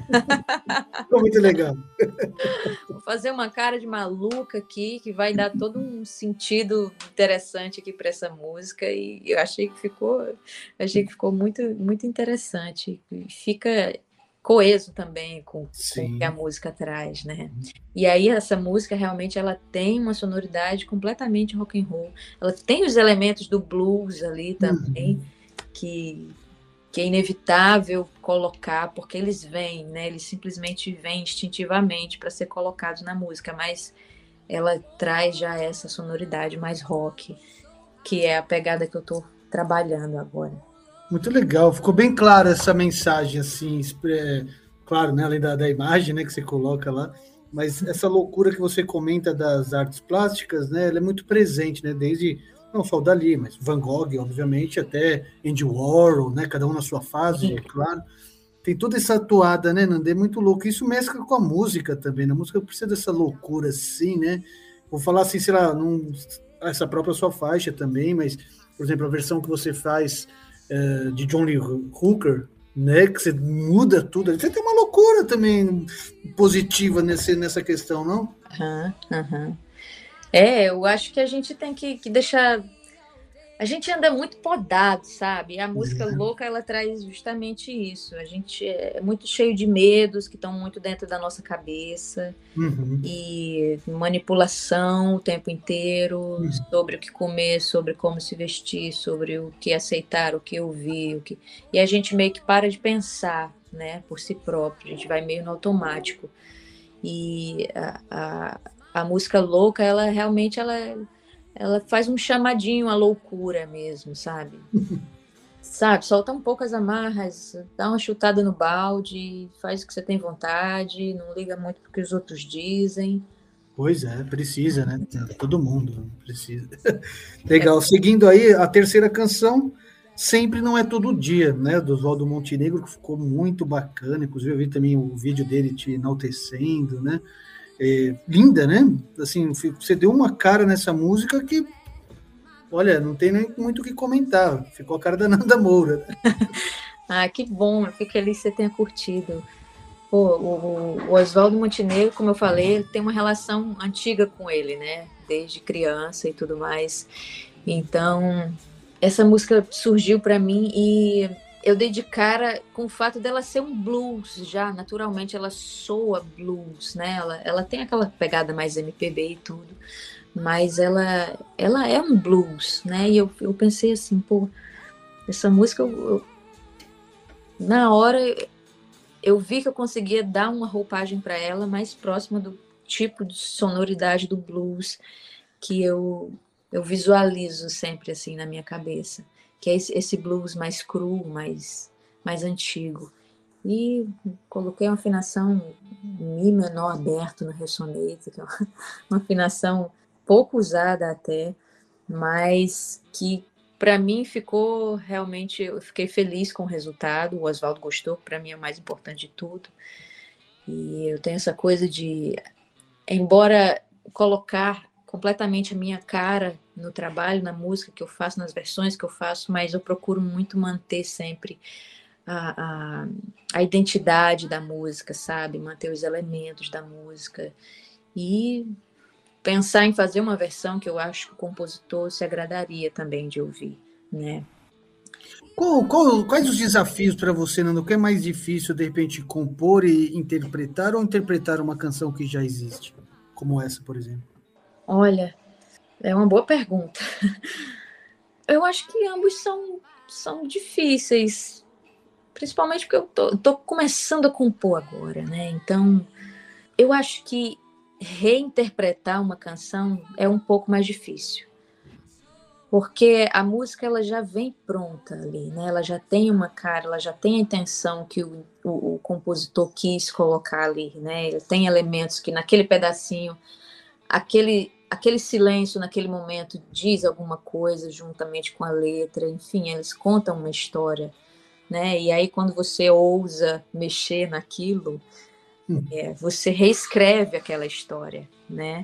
Ficou muito legal. Vou fazer uma cara de maluca aqui, que vai dar todo um sentido interessante aqui para essa música. E eu achei que ficou muito, muito interessante. coeso também com o que a música traz, né? E aí essa música realmente ela tem uma sonoridade completamente rock and roll. Ela tem os elementos do blues ali também, que é inevitável colocar, porque eles vêm, né? Eles simplesmente vêm instintivamente para ser colocados na música, mas ela traz já essa sonoridade mais rock, que é a pegada que eu estou trabalhando agora. Muito legal, ficou bem clara essa mensagem, assim, claro, né, além da imagem, né, que você coloca lá, mas essa loucura que você comenta das artes plásticas, né, ela é muito presente, né, desde, não só o Dalí, mas Van Gogh, obviamente, até Andy Warhol, né, cada um na sua fase, é claro. Tem toda essa toada, né, Nandê, muito louco. Isso mescla com a música também, né, a música precisa dessa loucura, assim, né, vou falar assim, sei lá, essa própria sua faixa também, mas, por exemplo, a versão que você faz de John Lee Hooker, né, que você muda tudo, você tem uma loucura também positiva nessa questão, não? Eu acho que a gente tem que deixar... A gente anda muito podado, sabe? A música louca, ela traz justamente isso. A gente é muito cheio de medos que estão muito dentro da nossa cabeça. E manipulação o tempo inteiro sobre o que comer, sobre como se vestir, sobre o que aceitar, o que ouvir. E a gente meio que para de pensar, né, por si próprio. A gente vai meio no automático. E a música louca, ela realmente... Ela faz um chamadinho à loucura mesmo, sabe? Solta um pouco as amarras, dá uma chutada no balde, faz o que você tem vontade, não liga muito pro que os outros dizem. Pois é, precisa, né? Todo mundo precisa. Legal. Seguindo aí, a terceira canção, Sempre Não É Todo Dia, né? Do Oswaldo Montenegro, que ficou muito bacana. Inclusive, eu vi também o vídeo dele te enaltecendo, né? Linda, né? Assim, você deu uma cara nessa música que, olha, não tem nem muito o que comentar. Ficou a cara da Nanda Moura. Que bom, eu fico feliz que você tenha curtido. Pô, o Oswaldo Montenegro, como eu falei, ele tem uma relação antiga com ele, né? Desde criança e tudo mais. Então, essa música surgiu para mim e eu dei de cara com o fato dela ser um blues já, naturalmente ela soa blues, né? Ela tem aquela pegada mais MPB e tudo, mas ela é um blues, né? E eu pensei assim, pô, essa música, na hora eu vi que eu conseguia dar uma roupagem para ela mais próxima do tipo de sonoridade do blues que eu visualizo sempre assim na minha cabeça, que é esse blues mais cru, mais antigo. E coloquei uma afinação Mi menor aberto no Resonate, que é uma afinação pouco usada até, mas que para mim ficou realmente... Eu fiquei feliz com o resultado, o Oswaldo gostou, para mim é o mais importante de tudo. E eu tenho essa coisa de, embora colocar completamente a minha cara no trabalho, na música que eu faço, nas versões que eu faço, mas eu procuro muito manter sempre a identidade da música, sabe? Manter os elementos da música e pensar em fazer uma versão que eu acho que o compositor se agradaria também de ouvir, né? Quais os desafios para você, Nando? O que é mais difícil, de repente, compor e interpretar ou interpretar uma canção que já existe? Como essa, por exemplo. Olha, é uma boa pergunta. Eu acho que ambos são difíceis, principalmente porque eu tô começando a compor agora, né? Então, eu acho que reinterpretar uma canção é um pouco mais difícil, porque a música ela já vem pronta ali, né? Ela já tem uma cara, ela já tem a intenção que o compositor quis colocar ali, né? Ele tem elementos que naquele pedacinho, aquele silêncio naquele momento diz alguma coisa juntamente com a letra, enfim, eles contam uma história, né? E aí quando você ousa mexer naquilo, você reescreve aquela história, né?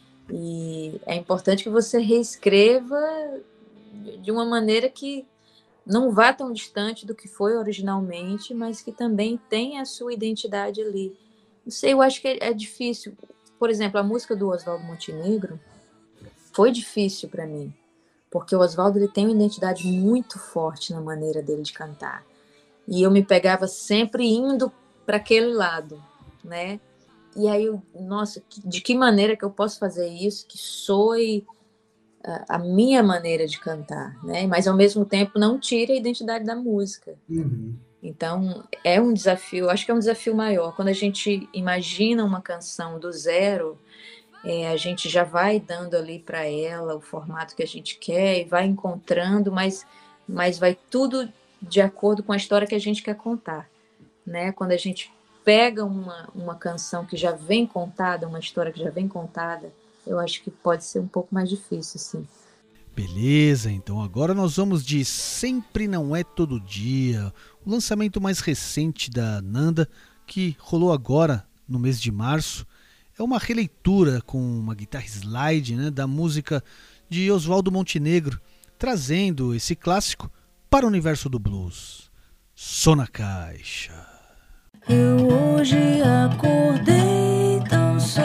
E é importante que você reescreva de uma maneira que não vá tão distante do que foi originalmente, mas que também tenha a sua identidade ali. Não sei, eu acho que é difícil. Por exemplo, a música do Oswaldo Montenegro foi difícil para mim, porque o Oswaldo ele tem uma identidade muito forte na maneira dele de cantar. E eu me pegava sempre indo para aquele lado, né? E aí, nossa, de que maneira que eu posso fazer isso que soe a minha maneira de cantar, né? Mas, ao mesmo tempo, não tire a identidade da música. Uhum. Então, é um desafio, acho que é um desafio maior. Quando a gente imagina uma canção do zero, a gente já vai dando ali para ela o formato que a gente quer e vai encontrando, mas vai tudo de acordo com a história que a gente quer contar, né? Quando a gente pega uma canção que já vem contada, uma história que já vem contada, eu acho que pode ser um pouco mais difícil, sim. Beleza, então agora nós vamos de Sempre Não É Todo Dia, o lançamento mais recente da Nanda, que rolou agora no mês de março. É uma releitura com uma guitarra slide, né, da música de Oswaldo Montenegro, trazendo esse clássico para o universo do blues. Som na Caixa. Eu hoje acordei tão só.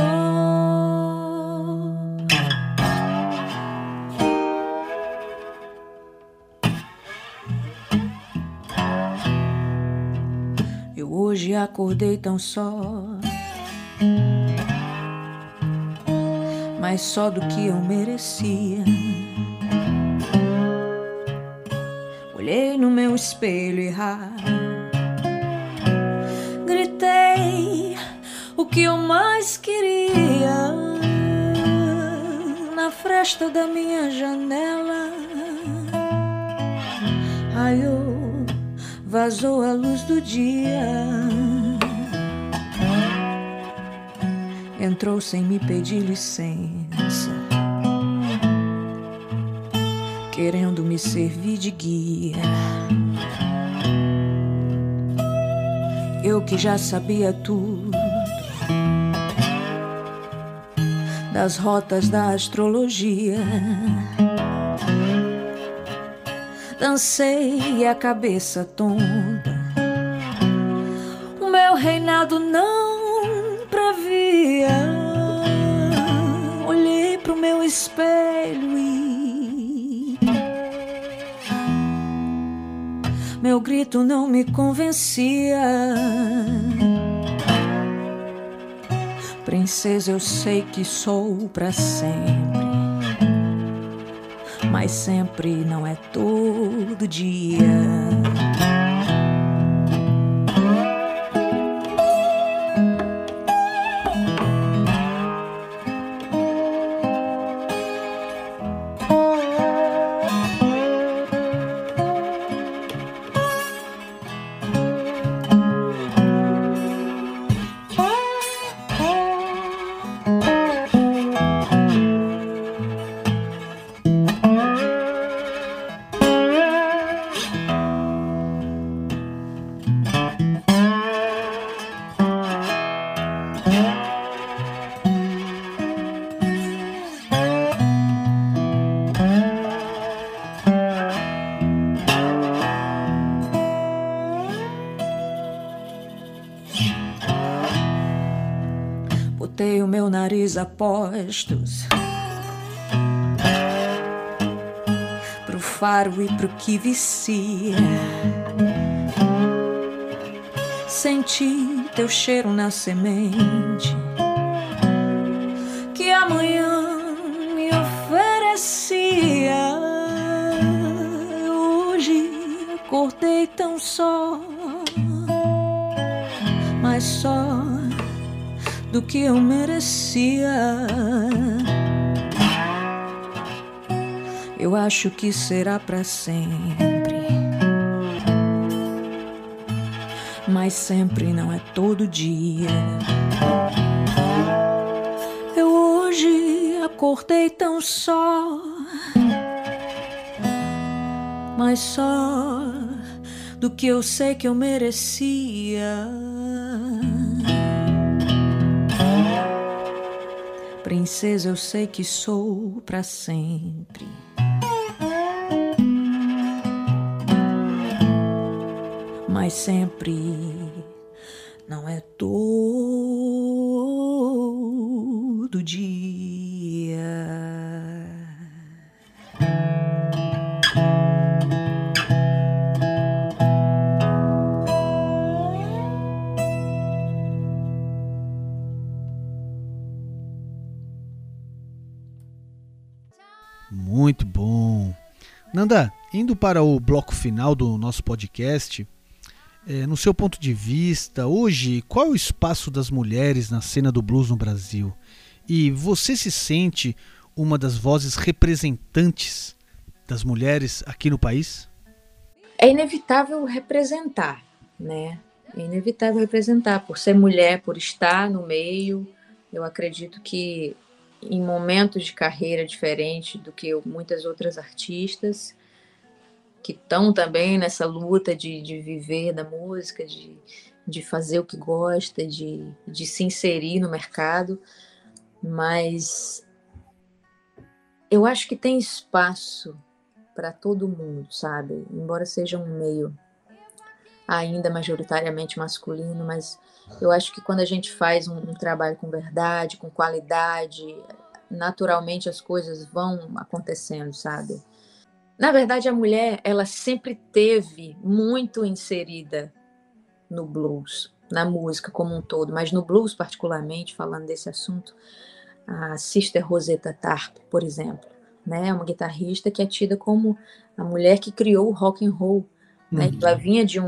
Eu hoje acordei tão só, mais só do que eu merecia. Olhei no meu espelho e gritei o que eu mais queria. Na fresta da minha janela raiou, vazou a luz do dia. Entrou sem me pedir licença, querendo me servir de guia. Eu que já sabia tudo das rotas da astrologia, dancei a cabeça tonta, o meu reinado não previa. Olhei pro meu espelho e meu grito não me convencia. Princesa, eu sei que sou pra sempre, mas sempre não é todo dia. Botei o meu nariz a postos pro faro e pro que vicia. Senti teu cheiro na semente que amanhã me oferecia. Hoje acordei tão só, mas só do que eu merecia. Eu acho que será pra sempre, mas sempre não é todo dia. Eu hoje acordei tão só, mas só do que eu sei que eu merecia. Princesa, eu sei que sou pra sempre, mas sempre não é todo dia. Muito bom. Nanda, indo para o bloco final do nosso podcast, no seu ponto de vista, hoje, qual é o espaço das mulheres na cena do blues no Brasil? E você se sente uma das vozes representantes das mulheres aqui no país? É inevitável representar, né? É inevitável representar, por ser mulher, por estar no meio. Eu acredito que em momentos de carreira diferentes do que muitas outras artistas, que estão também nessa luta de viver da música, de fazer o que gosta, de se inserir no mercado, mas eu acho que tem espaço para todo mundo, sabe? Embora seja um meio ainda majoritariamente masculino, mas eu acho que quando a gente faz um trabalho com verdade, com qualidade, naturalmente as coisas vão acontecendo, sabe? Na verdade, a mulher, ela sempre teve muito inserida no blues, na música como um todo, mas no blues particularmente, falando desse assunto, a Sister Rosetta Tarp, por exemplo, né, uma guitarrista que é tida como a mulher que criou o rock and roll, né? Ela vinha de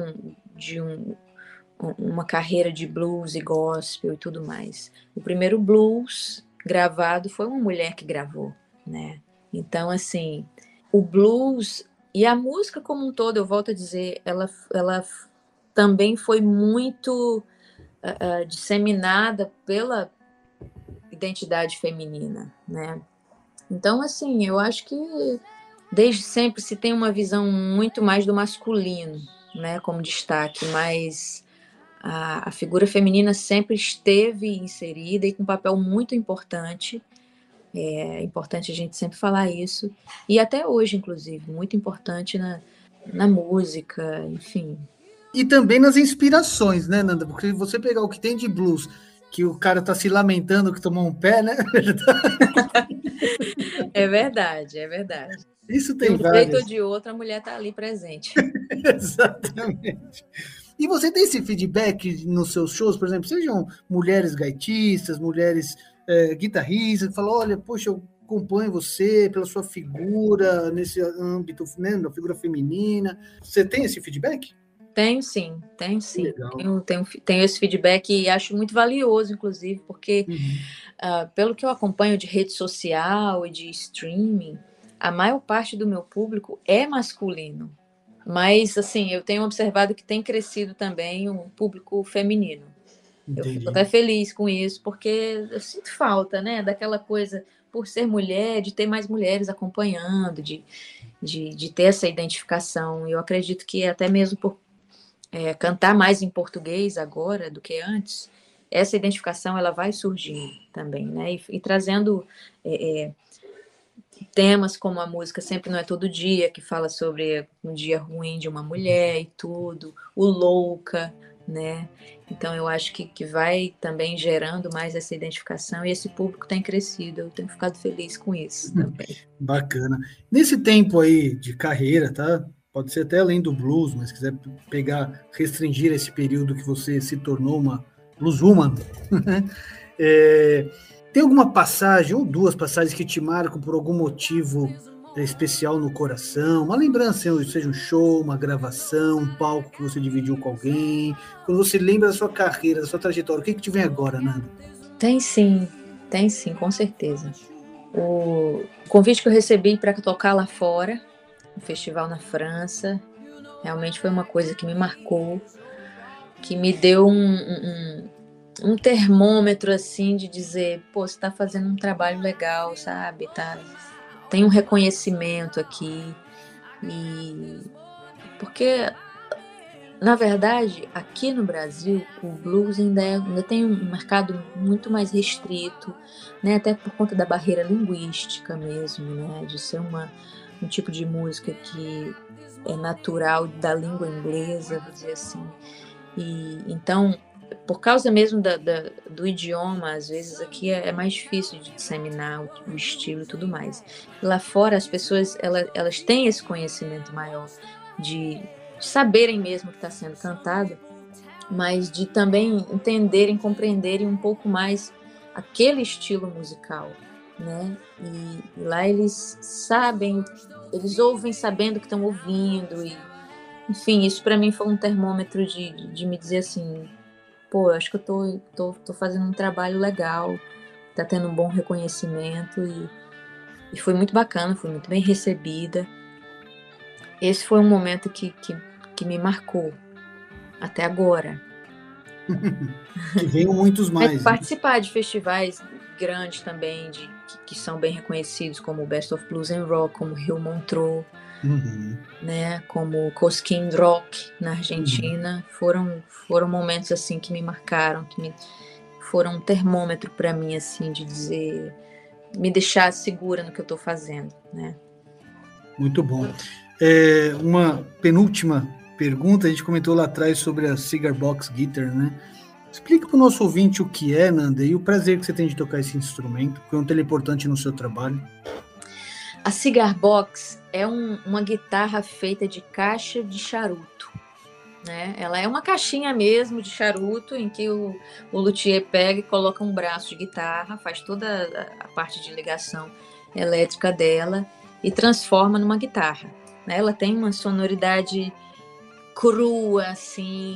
uma carreira de blues e gospel e tudo mais. O primeiro blues gravado foi uma mulher que gravou, né? Então, assim, o blues e a música como um todo, eu volto a dizer, ela também foi muito disseminada pela identidade feminina, né? Então, assim, eu acho que desde sempre se tem uma visão muito mais do masculino, né, como destaque, mas a figura feminina sempre esteve inserida e com um papel muito importante. É importante a gente sempre falar isso, e até hoje, inclusive, muito importante na música, enfim. E também nas inspirações, né, Nanda? Porque você pegar o que tem de blues, que o cara tá se lamentando que tomou um pé, né? É verdade, é verdade. Isso tem de um várias. jeito ou de outro, a mulher tá ali presente. Exatamente. E você tem esse feedback nos seus shows, por exemplo, sejam mulheres gaitistas, mulheres guitarristas, que falam, olha, poxa, eu acompanho você pela sua figura, nesse âmbito, né, da figura feminina. Você tem esse feedback? Tenho sim. Tenho esse feedback e acho muito valioso, inclusive, porque pelo que eu acompanho de rede social e de streaming, a maior parte do meu público é masculino. Mas, assim, eu tenho observado que tem crescido também um público feminino. Entendi. Eu fico até feliz com isso, porque eu sinto falta, né, daquela coisa, por ser mulher, de ter mais mulheres acompanhando, de ter essa identificação. Eu acredito que até mesmo por cantar mais em português agora do que antes, essa identificação ela vai surgindo também, né, e trazendo temas como a música Sempre Não É Todo Dia, que fala sobre um dia ruim de uma mulher e tudo, o Louca, né? Então eu acho que vai também gerando mais essa identificação e esse público tem crescido, eu tenho ficado feliz com isso também. Bacana. Nesse tempo aí de carreira, tá? Pode ser até além do blues, mas se quiser restringir esse período que você se tornou uma blueswoman, tem alguma passagem ou duas passagens que te marcam por algum motivo especial no coração? Uma lembrança, seja um show, uma gravação, um palco que você dividiu com alguém. Quando você lembra da sua carreira, da sua trajetória, o que te vem agora, Nanda? Tem sim, com certeza. O convite que eu recebi para tocar lá fora, no festival na França, realmente foi uma coisa que me marcou, que me deu um termômetro, assim, de dizer, pô, você tá fazendo um trabalho legal, sabe? Tem um reconhecimento aqui. Porque, na verdade, aqui no Brasil, o blues ainda tem um mercado muito mais restrito, né? Até por conta da barreira linguística mesmo, né? De ser um tipo de música que é natural da língua inglesa, vou dizer assim. Então, por causa mesmo do idioma, às vezes aqui é mais difícil de disseminar o estilo e tudo mais. Lá fora, as pessoas elas têm esse conhecimento maior de saberem mesmo o que está sendo cantado, mas de também entenderem, compreenderem um pouco mais aquele estilo musical, né? E lá eles sabem, eles ouvem sabendo que estão ouvindo. E, enfim, isso para mim foi um termômetro de me dizer assim, pô, eu acho que eu tô fazendo um trabalho legal, tá tendo um bom reconhecimento e foi muito bacana, fui muito bem recebida. Esse foi um momento que me marcou até agora. Que venham muitos mais. Participar de festivais grandes também, que são bem reconhecidos, como o Best of Blues and Rock, como Rio Montreux, né, como Cosquín Rock na Argentina, foram momentos assim que me marcaram, foram um termômetro para mim, assim, de dizer, me deixar segura no que eu estou fazendo, né? Muito bom. Uma penúltima pergunta, a gente comentou lá atrás sobre a Cigar Box Guitar, né? Explica para o nosso ouvinte o que é, Nanda, e o prazer que você tem de tocar esse instrumento, quanto ele é importante no seu trabalho. A Cigar Box é uma guitarra feita de caixa de charuto, né? Ela é uma caixinha mesmo de charuto, em que o luthier pega e coloca um braço de guitarra, faz toda a parte de ligação elétrica dela e transforma numa guitarra, né? Ela tem uma sonoridade crua, assim,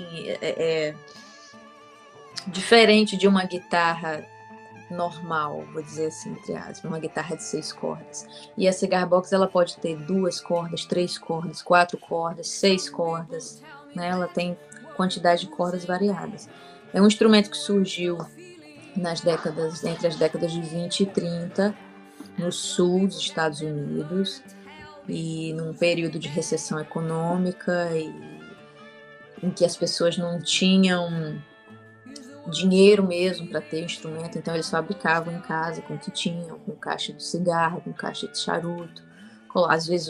diferente de uma guitarra normal, vou dizer assim, entre aspas, uma guitarra de 6 cordas. E a Cigar Box, ela pode ter 2 cordas, 3 cordas, 4 cordas, 6 cordas, né? Ela tem quantidade de cordas variadas. É um instrumento que surgiu entre as décadas de 20 e 30, no sul dos Estados Unidos, e num período de recessão econômica, em que as pessoas não tinham dinheiro mesmo para ter instrumento, então eles fabricavam em casa com o que tinham, com caixa de cigarro, com caixa de charuto. Às vezes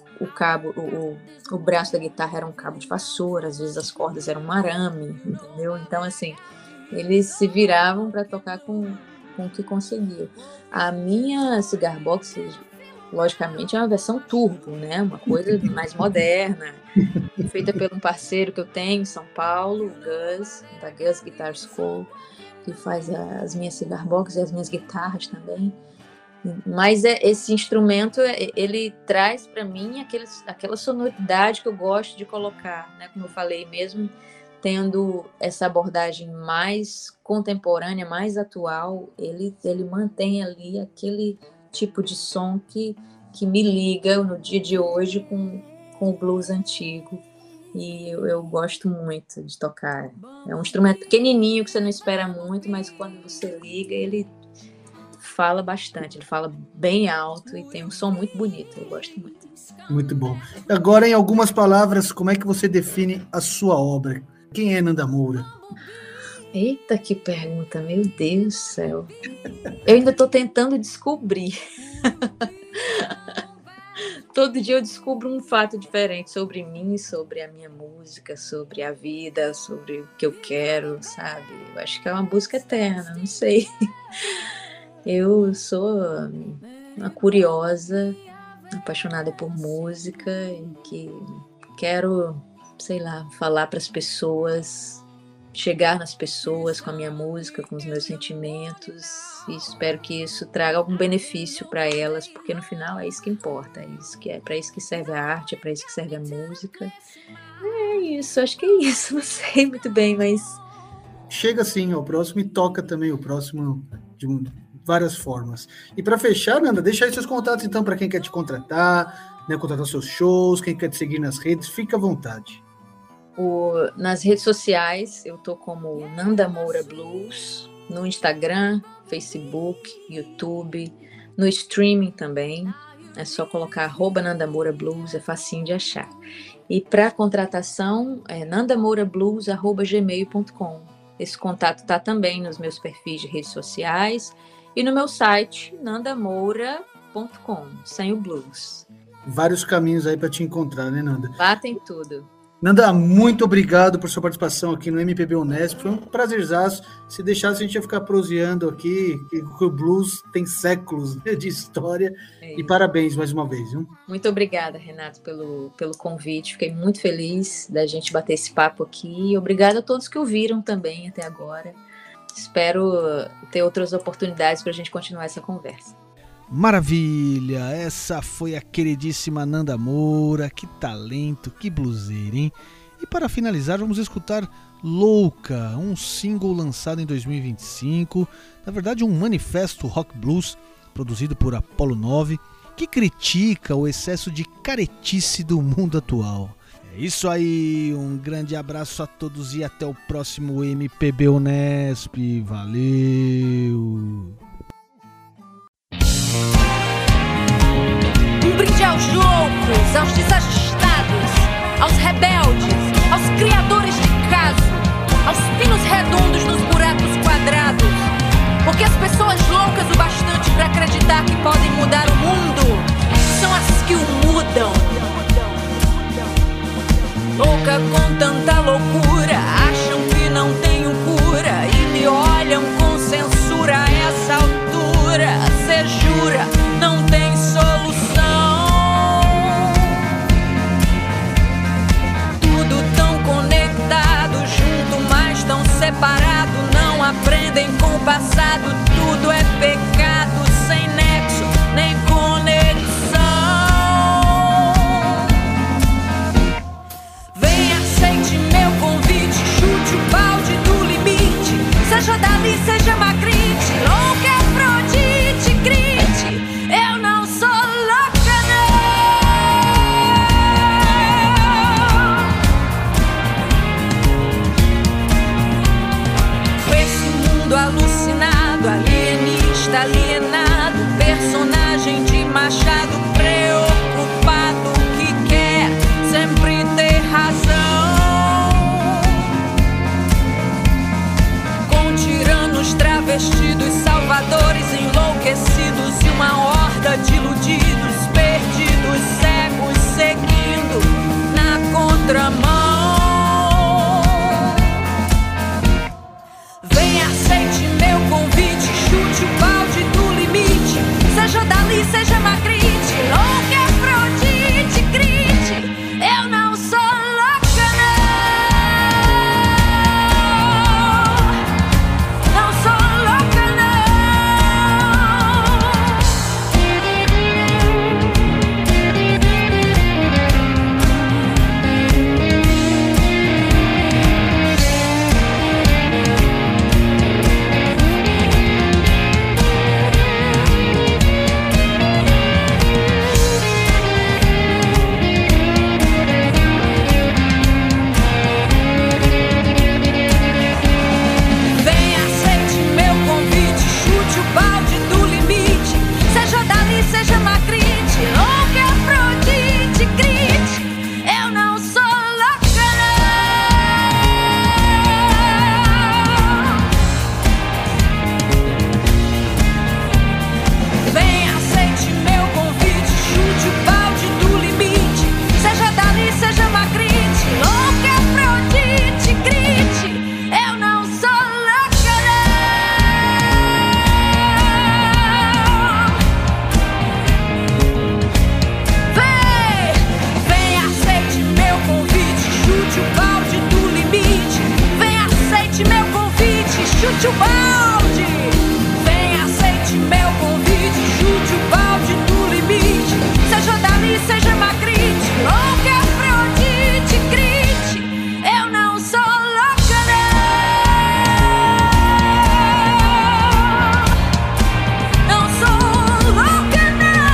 o braço da guitarra era um cabo de vassoura, às vezes as cordas eram um arame, entendeu? Então, assim, eles se viravam para tocar com o que conseguiam. A minha Cigar Box, logicamente, é uma versão turbo, né? Uma coisa mais moderna, feita por um parceiro que eu tenho em São Paulo, o Gus, da Gus Guitar School, que faz as minhas Cigar Box e as minhas guitarras também. Mas esse instrumento, ele traz para mim aquela sonoridade que eu gosto de colocar, né? Como eu falei, mesmo tendo essa abordagem mais contemporânea, mais atual, ele mantém ali aquele tipo de som que me liga no dia de hoje com o blues antigo. E eu gosto muito de tocar. É um instrumento pequenininho que você não espera muito, mas quando você liga, ele fala bastante, ele fala bem alto e tem um som muito bonito, eu gosto muito. Muito bom. Agora, em algumas palavras, como é que você define a sua obra? Quem é Nanda Moura? Eita, que pergunta, meu Deus do céu. Eu ainda estou tentando descobrir. Todo dia eu descubro um fato diferente sobre mim, sobre a minha música, sobre a vida, sobre o que eu quero, sabe? Eu acho que é uma busca eterna, não sei. Eu sou uma curiosa, apaixonada por música e que quero, sei lá, falar para as pessoas, chegar nas pessoas com a minha música, com os meus sentimentos, e espero que isso traga algum benefício para elas, porque no final é isso que importa, é para isso que serve a arte, é para isso que serve a música. É isso, acho que é isso, não sei muito bem, mas... Chega sim ao próximo e toca também o próximo de várias formas. E para fechar, Nanda, deixa aí seus contatos então para quem quer te contratar, né, contratar seus shows, quem quer te seguir nas redes, fica à vontade. Nas redes sociais, eu tô como Nanda Moura Blues, no Instagram, Facebook, YouTube, no streaming também, é só colocar @Nanda Moura Blues, é facinho de achar. E para contratação, é nandamourablues@gmail.com. Esse contato está também nos meus perfis de redes sociais e no meu site, nandamoura.com, sem o blues. Vários caminhos aí para te encontrar, né, Nanda? Lá tem tudo. Nanda, muito obrigado por sua participação aqui no MPB Unesp. Foi um prazerzaço. Se deixasse, a gente ia ficar proseando aqui, que o blues tem séculos de história. E parabéns mais uma vez. Viu? Muito obrigada, Renato, pelo convite. Fiquei muito feliz da gente bater esse papo aqui. Obrigada a todos que ouviram também até agora. Espero ter outras oportunidades para a gente continuar essa conversa. Maravilha, essa foi a queridíssima Nanda Moura, que talento, que bluseira, hein? E para finalizar vamos escutar Louca, um single lançado em 2025, na verdade um manifesto rock blues produzido por Apollo 9, que critica o excesso de caretice do mundo atual. É isso aí, um grande abraço a todos e até o próximo MPB Unesp, valeu! Um brinde aos loucos, aos desajustados, aos rebeldes, aos criadores de caso, aos pinos redondos nos buracos quadrados. Porque as pessoas loucas o bastante pra acreditar que podem mudar o mundo são as que o mudam. Louca com tanta loucura, acham que não tenho cura e me olham com censura. A essa altura, cê jura, não tem solução. Tudo tão conectado, junto, mas tão separado. Não aprendem com o passado, tudo é pecado, sem nexo, nem conexão. Vem, aceite meu convite, chute o balde do limite. Seja Dali, seja Magritte, louca, Afrodite, grite. Eu não sou louca, não. Esse mundo alucinado, alienista, alienado, personagem de Machado, preocupado, que quer sempre ter razão. Com tiranos, travestidos, salvadores enlouquecidos e uma horda de iludidos, perdidos, cegos, seguindo na contramão. Vem, aceite meu convite, chute o balde do limite. Seja Dali, seja Magritte, louca, Afrodite, grite. Eu não sou louca, não. Não sou louca, Vem, aceite meu convite, chute o balde do limite. Seja Dali, seja Magritte, louca, Afrodite, grite. Eu não sou louca, não. Vem, aceite meu convite, chute o balde do limite. Seja Dali, seja Magritte, louca, Afrodite, grite. Eu não sou louca, não. Vem, aceite meu convite, chute o balde do limite. Vem, aceite meu convite, chute o balde. Vem, aceite meu convite, chute o balde do limite. Seja Dali, seja Magritte, louca, Afrodite, grite. Eu não sou louca, não. Não sou louca, não.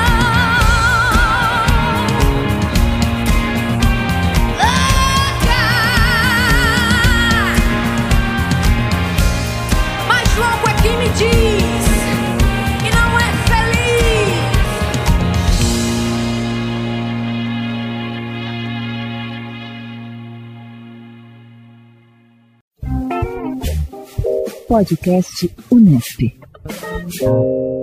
Louca. Mas louco é quem me diz que não é feliz. Podcast Unesp.